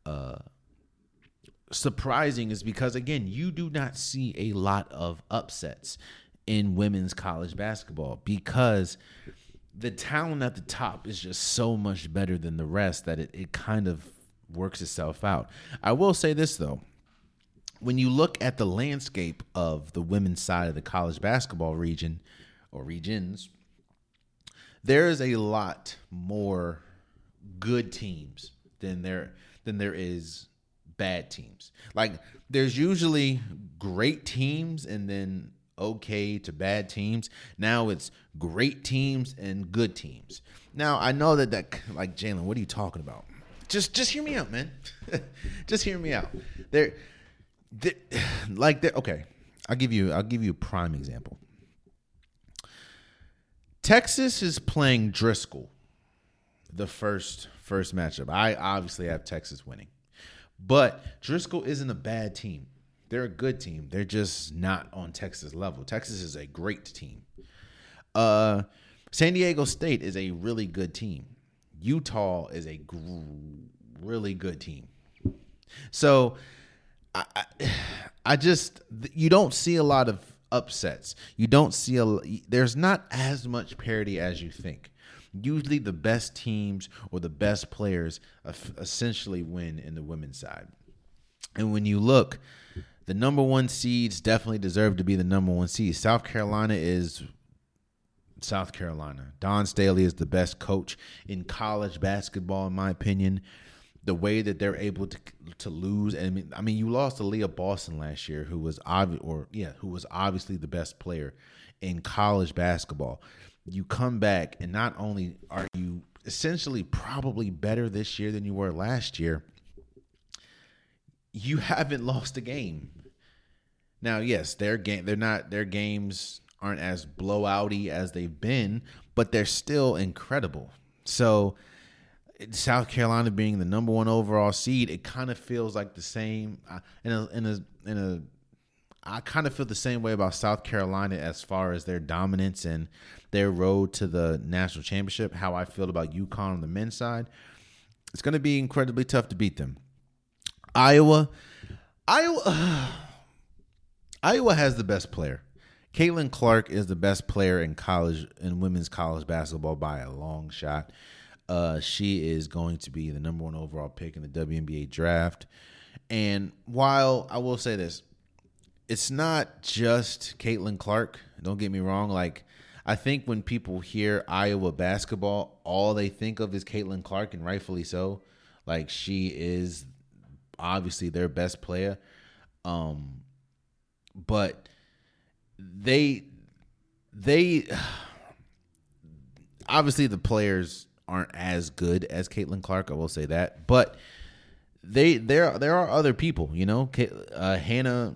surprising is because, again, you do not see a lot of upsets in women's college basketball because the talent at the top is just so much better than the rest that it kind of works itself out. I will say this, though. When you look at the landscape of the women's side of the college basketball region or regions, there is a lot more good teams than there is bad teams. Like, there's usually great teams and then okay to bad teams. Now it's great teams and good teams. Now, I know that like, Jalen, what are you talking about? Just hear me out, man. Just hear me out. Okay, I'll give you a prime example. Texas is playing Driscoll the first matchup. I obviously have Texas winning. But Driscoll isn't a bad team. They're a good team. They're just not on Texas level. Texas is a great team. San Diego State is a really good team. Utah is a really good team. So I just, you don't see a lot of upsets. You don't see there's not as much parity as you think. Usually the best teams or the best players essentially win in the women's side. And when you look, the number one seeds definitely deserve to be the number one seed. South Carolina is South Carolina. Dawn Staley is the best coach in college basketball, in my opinion. The way that they're able to lose, I mean, you lost to Leah Boston last year, who was obviously the best player in college basketball. You come back, and not only are you essentially probably better this year than you were last year, you haven't lost a game. Now, yes, their games aren't as blowouty as they've been, but they're still incredible. So, South Carolina being the number one overall seed, it kind of feels like the same. I kind of feel the same way about South Carolina as far as their dominance and their road to the national championship. How I feel about UConn on the men's side, it's going to be incredibly tough to beat them. Iowa has the best player. Caitlin Clark is the best player in women's college basketball by a long shot. She is going to be the number one overall pick in the WNBA draft. And while I will say this, it's not just Caitlin Clark. Don't get me wrong. Like, I think when people hear Iowa basketball, all they think of is Caitlin Clark, and rightfully so. Like, she is obviously their best player. But they obviously the players aren't as good as Caitlin Clark. I will say that, but there are other people. You know, Hannah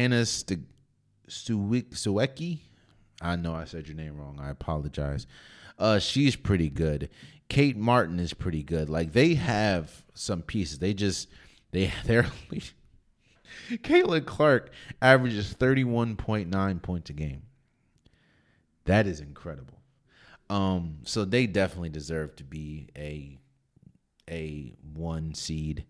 Suwecki. I know I said your name wrong. I apologize. She's pretty good. Kate Martin is pretty good. Like, they have some pieces. They're Caitlin Clark averages 31.9 points a game. That is incredible. So they definitely deserve to be a 1 seed.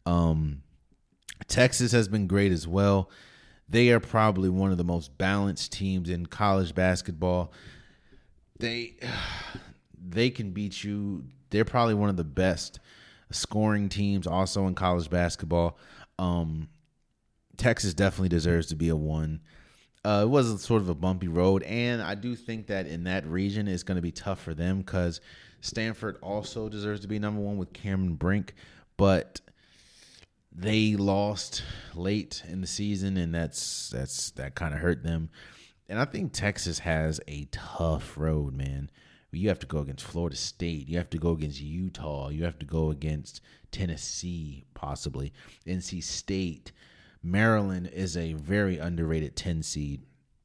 Texas has been great as well. They are probably one of the most balanced teams in college basketball. They can beat you. They're probably one of the best scoring teams also in college basketball. Texas definitely deserves to be a 1. It was sort of a bumpy road, and I do think that in that region it's going to be tough for them because Stanford also deserves to be number 1 with Cameron Brink, but they lost late in the season, and that kind of hurt them. And I think Texas has a tough road, man. You have to go against Florida State. You have to go against Utah. You have to go against Tennessee, possibly. NC State. Maryland is a very underrated 10 seed.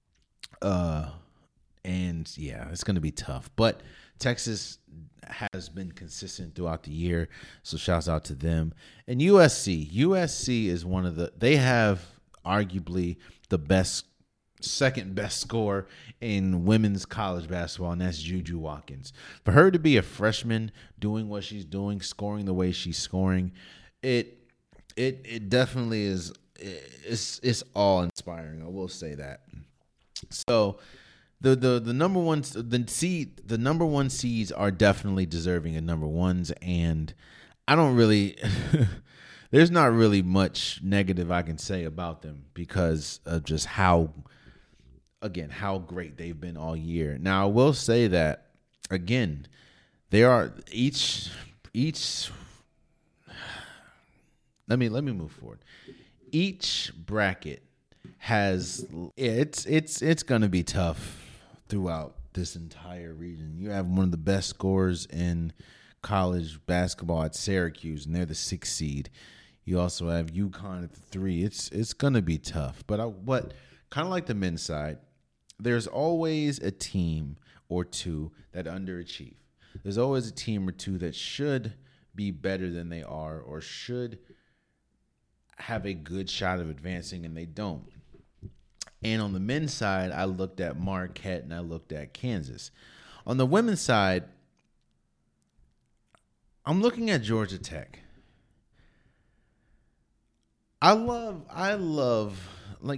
And, yeah, it's going to be tough. But Texas has been consistent throughout the year, so shouts out to them. And USC is one of they have arguably the second best scorer in women's college basketball, and that's Juju Watkins. For her to be a freshman doing what she's doing, scoring the way she's scoring, it definitely is. It's all inspiring. I will say that. So the number one the number 1 seeds are definitely deserving of number 1s, and I don't really there's not really much negative I can say about them because of just how great they've been all year. Now I will say that again, they are each let me move forward. Each bracket has it's going to be tough throughout this entire region. You have one of the best scorers in college basketball at Syracuse, and they're the 6th seed. You also have UConn at the 3. It's going to be tough. But kind of like the men's side, there's always a team or two that underachieve. There's always a team or two that should be better than they are or should have a good shot of advancing, and they don't. And on the men's side, I looked at Marquette and I looked at Kansas. On the women's side, I'm looking at Georgia Tech. I love like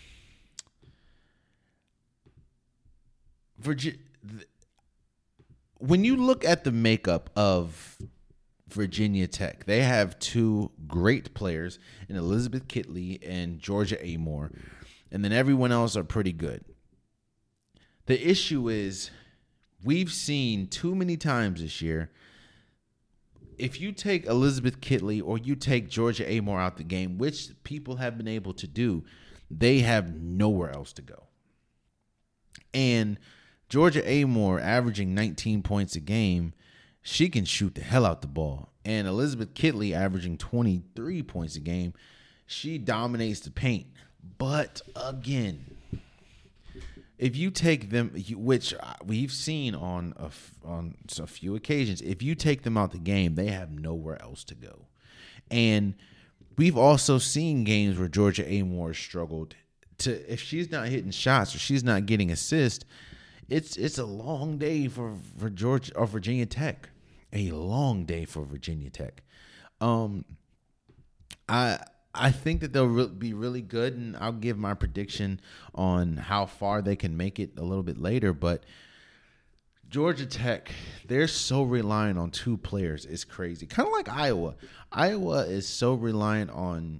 Virginia. When you look at the makeup of Virginia Tech, they have 2 great players in Elizabeth Kitley and Georgia Amore, and then everyone else are pretty good. The issue is we've seen too many times this year, if you take Elizabeth Kitley or you take Georgia Amore out the game, which people have been able to do, they have nowhere else to go. And Georgia Amore averaging 19 points a game, she can shoot the hell out the ball. And Elizabeth Kitley averaging 23 points a game, she dominates the paint. But again, if you take them, which we've seen on a few occasions, if you take them out the game, they have nowhere else to go. And we've also seen games where Georgia Amore struggled if she's not hitting shots or she's not getting assists, it's a long day for Georgia or Virginia Tech. A long day for Virginia Tech. I think that they'll be really good, and I'll give my prediction on how far they can make it a little bit later. But Georgia Tech, they're so reliant on 2 players. It's crazy. Kind of like Iowa. Iowa is so reliant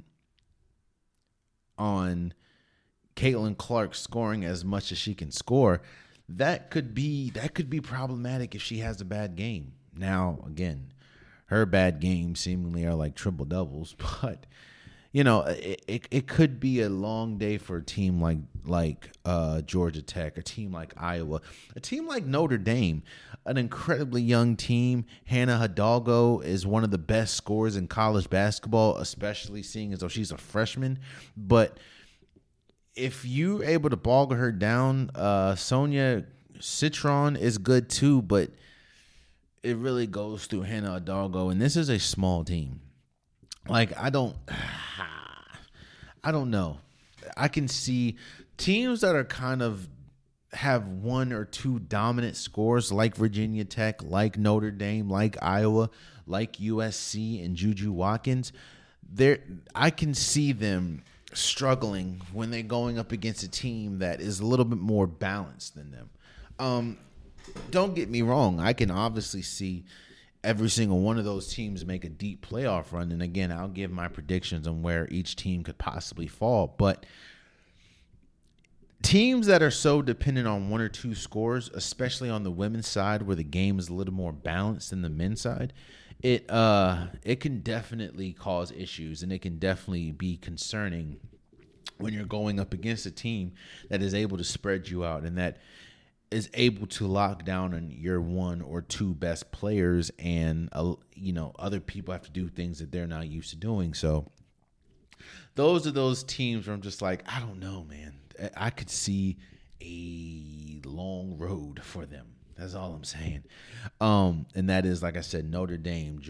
on Caitlin Clark scoring as much as she can score. That could be problematic if she has a bad game. Now, again, her bad games seemingly are like triple doubles, but it could be a long day for a team like Georgia Tech, a team like Iowa, a team like Notre Dame, an incredibly young team. Hannah Hidalgo is one of the best scorers in college basketball, especially seeing as though she's a freshman. But if you're able to bog her down, Sonia Citron is good too, but it really goes through Hannah Hidalgo, and this is a small team. Like, I don't know. I can see teams that are kind of have one or two dominant scores like Virginia Tech, like Notre Dame, like Iowa, like USC and Juju Watkins. I can see them struggling when they're going up against a team that is a little bit more balanced than them. Don't get me wrong. I can obviously see every single one of those teams make a deep playoff run. And again, I'll give my predictions on where each team could possibly fall. But teams that are so dependent on one or two scores, especially on the women's side where the game is a little more balanced than the men's side, it can definitely cause issues, and it can definitely be concerning when you're going up against a team that is able to spread you out and that is able to lock down on your one or two best players, and other people have to do things that they're not used to doing. So those are those teams where I'm just like, I don't know, man. I could see a long road for them. That's all I'm saying. And that is, like I said, Notre Dame,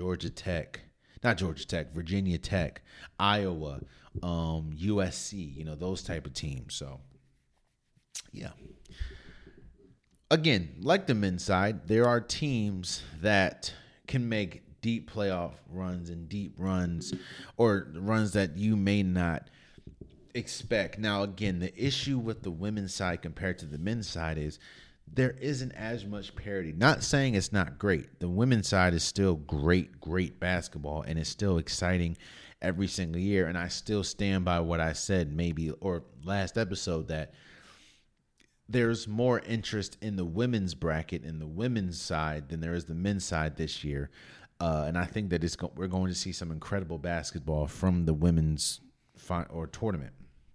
Virginia Tech, Iowa, USC, those type of teams. So yeah. Again, like the men's side, there are teams that can make deep playoff runs and deep runs, or runs that you may not expect. Now, again, the issue with the women's side compared to the men's side is there isn't as much parity. Not saying it's not great. The women's side is still great basketball, and it's still exciting every single year. And I still stand by what I said last episode, that there's more interest in the women's bracket in the women's side than there is the men's side this year. And I think that we're going to see some incredible basketball from the women's tournament.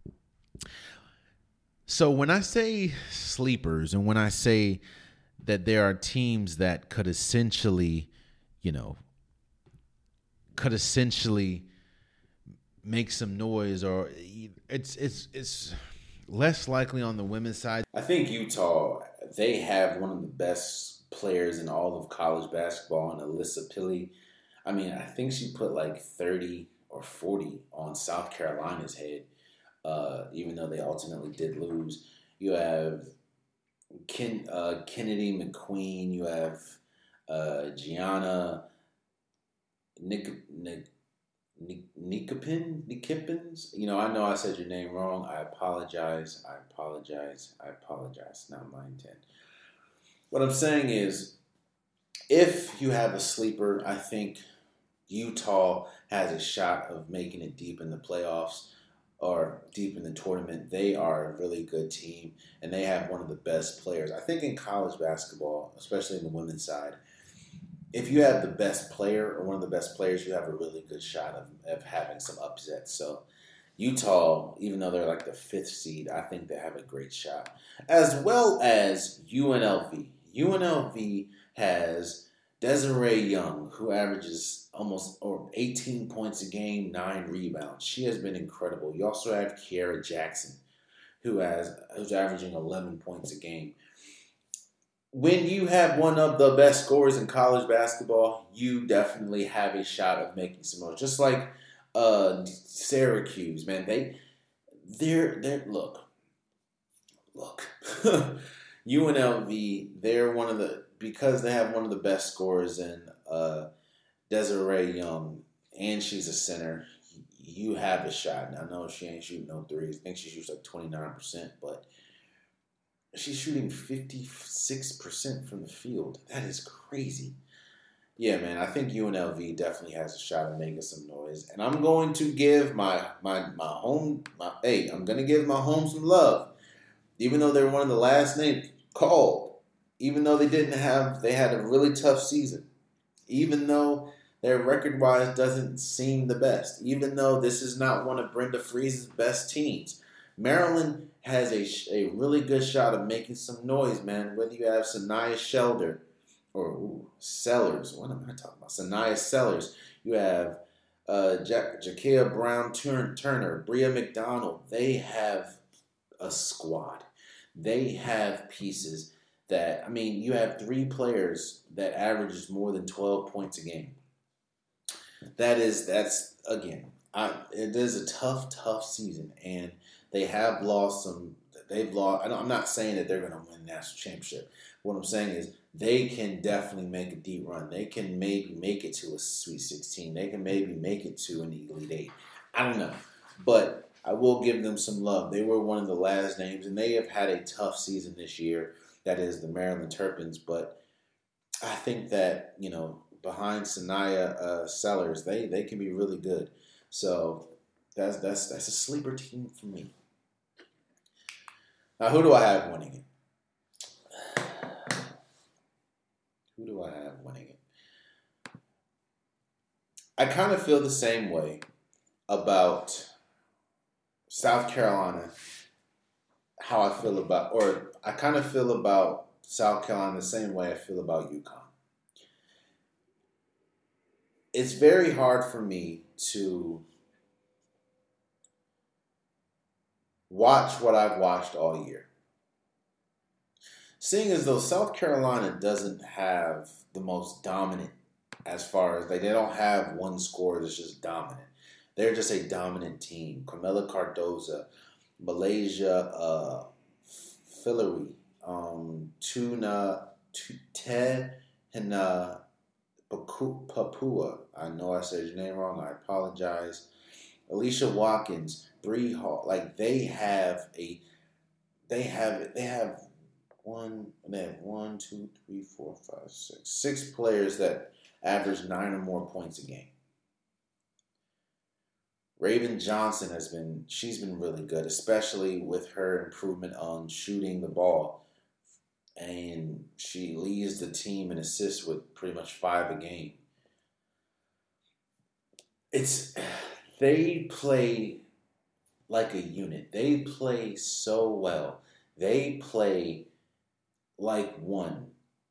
So when I say sleepers, and when I say that there are teams that could essentially make some noise, or it's less likely on the women's side. I think Utah, they have one of the best players in all of college basketball, in Alyssa Pilley. I mean, I think she put like 30 or 40 on South Carolina's head, even though they ultimately did lose. You have Kennedy McQueen. You have Gianna Nikipins. I know I said your name wrong. I apologize. Not my intent. What I'm saying is, if you have a sleeper, I think Utah has a shot of making it deep in the playoffs or deep in the tournament. They are a really good team, and they have one of the best players. I think in college basketball, especially in the women's side, if you have the best player or one of the best players, you have a really good shot of having some upsets. So Utah, even though they're like the 5th seed, I think they have a great shot. As well as UNLV. UNLV has Desiree Young, who averages almost 18 points a game, 9 rebounds. She has been incredible. You also have Kiara Jackson, who's averaging 11 points a game. When you have one of the best scorers in college basketball, you definitely have a shot of making some noise. Just like Syracuse, man, they're look. UNLV, because they have one of the best scorers in Desiree Young, and she's a center, you have a shot. Now, I know she ain't shooting no threes. I think she shoots like 29%, but she's shooting 56% from the field. That is crazy. Yeah, man, I think UNLV definitely has a shot at making some noise. And I'm going to give my home some love. Even though they were one of the last names called. Even though they had a really tough season. Even though their record-wise doesn't seem the best, even though this is not one of Brenda Freeze's best teams. Maryland has a really good shot of making some noise, man. Whether you have Sanaya Shelder or Sellers, what am I talking about? Sanaya Sellers. You have Jakia Brown Turner, Bria McDonald. They have a squad. They have pieces that, I mean, you have 3 players that averages more than 12 points a game. That's again, it is a tough season, and they have lost some. They've lost. I'm not saying that they're going to win the national championship. What I'm saying is they can definitely make a deep run. They can maybe make it to a Sweet 16. They can maybe make it to an Elite 8. I don't know, but I will give them some love. They were one of the last names, and they have had a tough season this year. That is the Maryland Terrapins, but I think that, behind Sanaya Sellers, they can be really good. So that's a sleeper team for me. Now, who do I have winning it? I kind of feel the same way about South Carolina. I kind of feel about South Carolina the same way I feel about UConn. It's very hard for me to watch what I've watched all year. Seeing as though South Carolina doesn't have the most dominant, as far as they don't have one scorer that's just dominant. They're just a dominant team. Carmela Cardoza, Malaysia, Fillory, Tehina Papua. I know I said your name wrong. I apologize. Alicia Watkins, Bree Hall. Like they have one, two, three, four, five, six players that average 9 or more points a game. Raven Johnson she's been really good, especially with her improvement on shooting the ball. And she leads the team in assists with pretty much 5 a game. They play like a unit. They play so well. They play like one.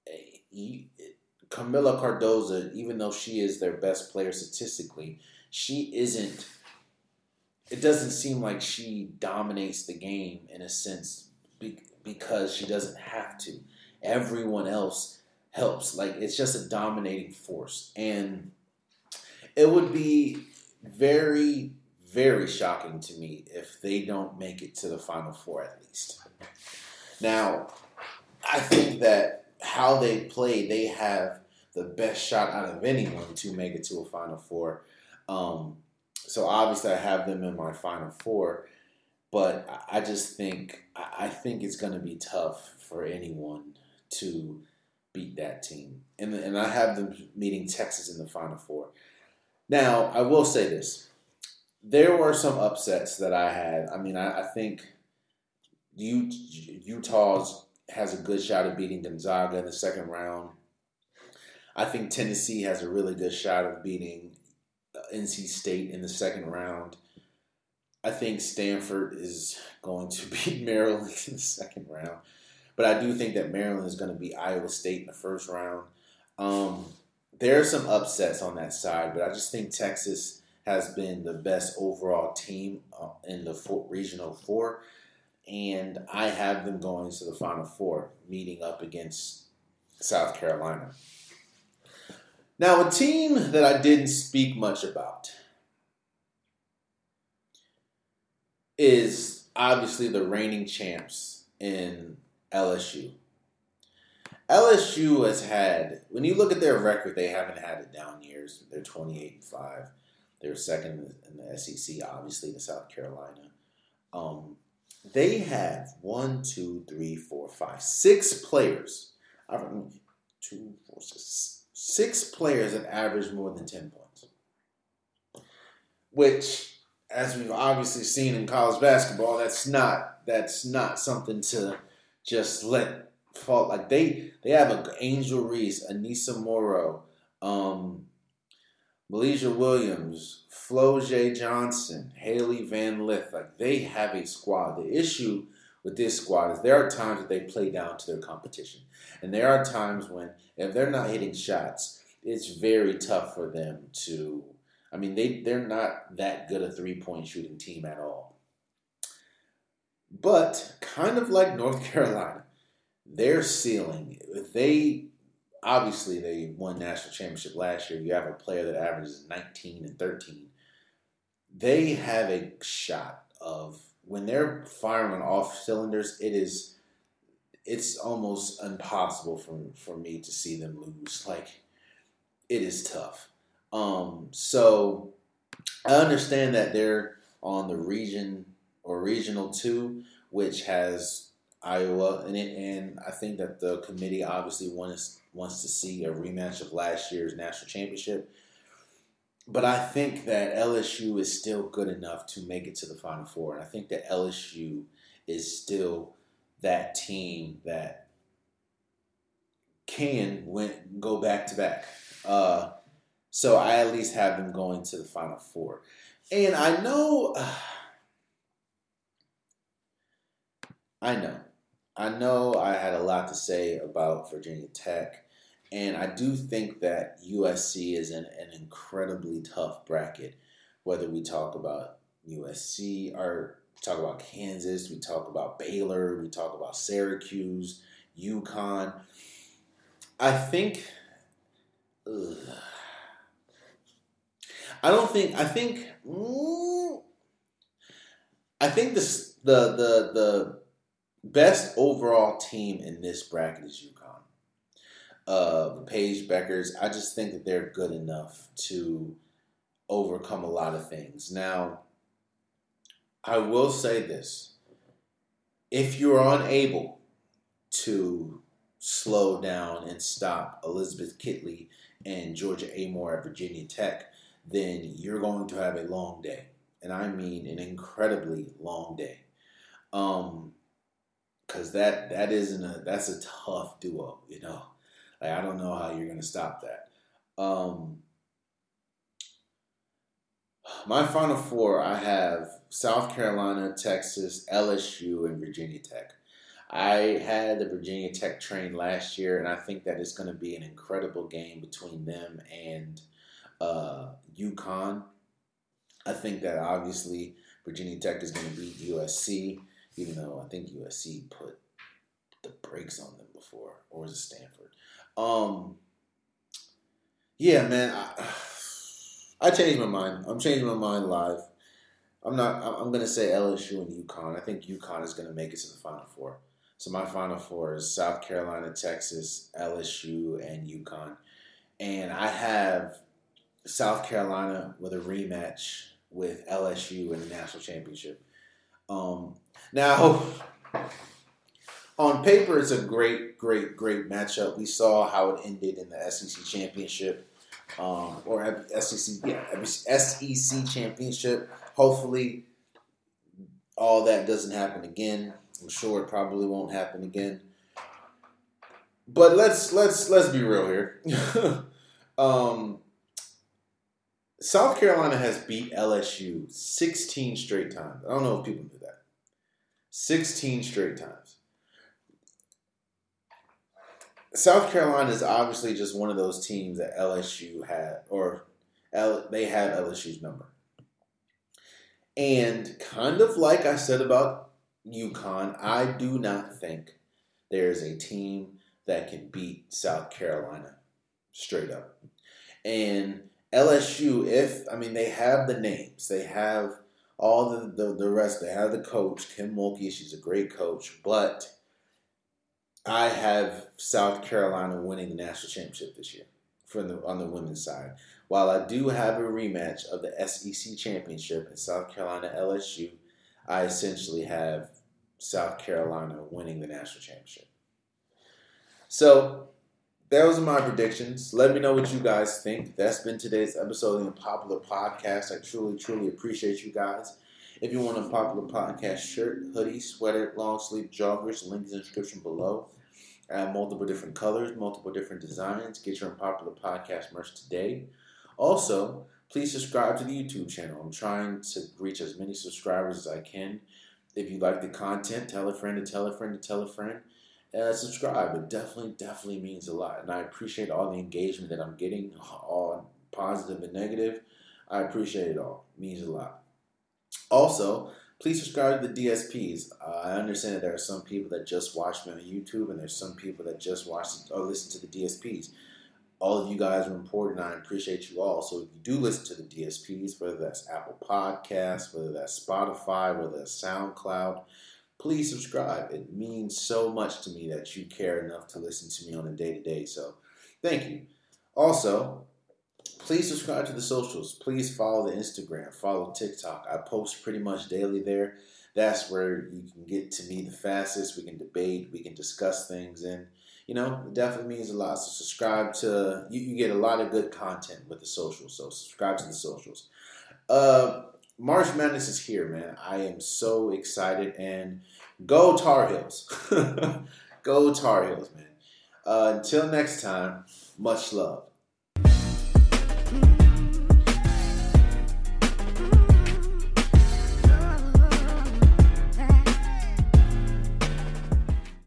Camila Cardoza, even though she is their best player statistically, she isn't. It doesn't seem like she dominates the game in a sense because she doesn't have to. Everyone else helps. Like, it's just a dominating force. And it would be very, very shocking to me if they don't make it to the Final Four at least. Now, I think that how they play, they have the best shot out of anyone to make it to a Final Four. So obviously I have them in my Final Four, but I just think it's going to be tough for anyone to beat that team. And I have them meeting Texas in the Final Four. Now, I will say this. There were some upsets that I had. I mean, I think Utah's has a good shot at beating Gonzaga in the second round. I think Tennessee has a really good shot of beating NC State in the second round. I think Stanford is going to beat Maryland in the second round. But I do think that Maryland is going to beat Iowa State in the first round. There are some upsets on that side, but I just think Texas has been the best overall team in the regional four. And I have them going to the Final Four, meeting up against South Carolina. Now, a team that I didn't speak much about is obviously the reigning champs in LSU. LSU has had, when you look at their record, they haven't had it down years. They're 28-5. They're second in the SEC, obviously, to South Carolina. They have 6 players. Six players that average more than 10 points. Which, as we've obviously seen in college basketball, that's not something to just let fall. Like they have Angel Reese, Anissa Morrow, Malaysia Williams, Flo J. Johnson, Haley Van Lith. Like, they have a squad. The issue with this squad is there are times that they play down to their competition. And there are times when, if they're not hitting shots, it's very tough for them to... I mean, they're not that good a three-point shooting team at all. But, kind of like North Carolina, their ceiling, obviously they won national championship last year. You have a player that averages 19 and 13. They have a shot of, when they're firing on all cylinders, it's almost impossible for me to see them lose. Like, it is tough. So I understand that they're on the region or regional 2, which has Iowa in it, and I think that the committee obviously wants to see a rematch of last year's national championship. But I think that LSU is still good enough to make it to the Final Four, and I think that LSU is still that team that can go back to back. So I at least have them going to the Final Four. And I know I had a lot to say about Virginia Tech, and I do think that USC is in an incredibly tough bracket, whether we talk about USC or we talk about Kansas, we talk about Baylor, we talk about Syracuse, UConn. I think the best overall team in this bracket is UConn. The Paige Beckers, I just think that they're good enough to overcome a lot of things. Now, I will say this. If you're unable to slow down and stop Elizabeth Kitley and Georgia Amore at Virginia Tech, then you're going to have a long day. And I mean an incredibly long day. Because that's a tough duo, you know. Like, I don't know how you're going to stop that. My Final Four, I have South Carolina, Texas, LSU, and Virginia Tech. I had the Virginia Tech train last year, and I think that it's going to be an incredible game between them and UConn. I think that obviously Virginia Tech is going to beat USC, even though I think USC put the brakes on them before, or was it Stanford? Yeah, man, I changed my mind. I'm changing my mind live. I'm going to say LSU and UConn. I think UConn is going to make it to the Final Four. So my Final Four is South Carolina, Texas, LSU, and UConn. And I have South Carolina with a rematch with LSU in the national championship. Now, on paper, it's a great matchup. We saw how it ended in the SEC championship, or SEC championship. Hopefully, all that doesn't happen again. I'm sure it probably won't happen again. But let's be real here. South Carolina has beat LSU 16 straight times. I don't know if people knew that. 16 straight times. South Carolina is obviously just one of those teams that LSU had, or they had LSU's number. And kind of like I said about UConn, I do not think there's a team that can beat South Carolina straight up. And LSU, they have the names, they have all the rest, they have the coach, Kim Mulkey, she's a great coach, but I have South Carolina winning the national championship this year on the women's side. While I do have a rematch of the SEC championship in South Carolina LSU, I essentially have South Carolina winning the national championship. So, those are my predictions. Let me know what you guys think. That's been today's episode of the Unpopular Podcast. I truly appreciate you guys. If you want a Popular Podcast shirt, hoodie, sweater, long sleeve joggers, link is in the description below. I have multiple different colors, multiple different designs. Get your Unpopular Podcast merch today. Also, please subscribe to the YouTube channel. I'm trying to reach as many subscribers as I can. If you like the content, tell a friend to tell a friend to tell a friend. Subscribe. It definitely means a lot. And I appreciate all the engagement that I'm getting, all positive and negative. I appreciate it all. It means a lot. Also, please subscribe to the DSPs. I understand that there are some people that just watch me on YouTube, and there's some people that just watch or listen to the DSPs. All of you guys are important. I appreciate you all. So if you do listen to the DSPs, whether that's Apple Podcasts, whether that's Spotify, whether that's SoundCloud, please subscribe. It means so much to me that you care enough to listen to me on a day-to-day. So thank you. Also, please subscribe to the socials. Please follow the Instagram, follow TikTok. I post pretty much daily there. That's where you can get to me the fastest. We can debate, we can discuss things, and it definitely means a lot. So subscribe to, you get a lot of good content with the socials. So subscribe to the socials. March Madness is here, man. I am so excited, and go Tar Heels. Go Tar Heels, man. Until next time, much love.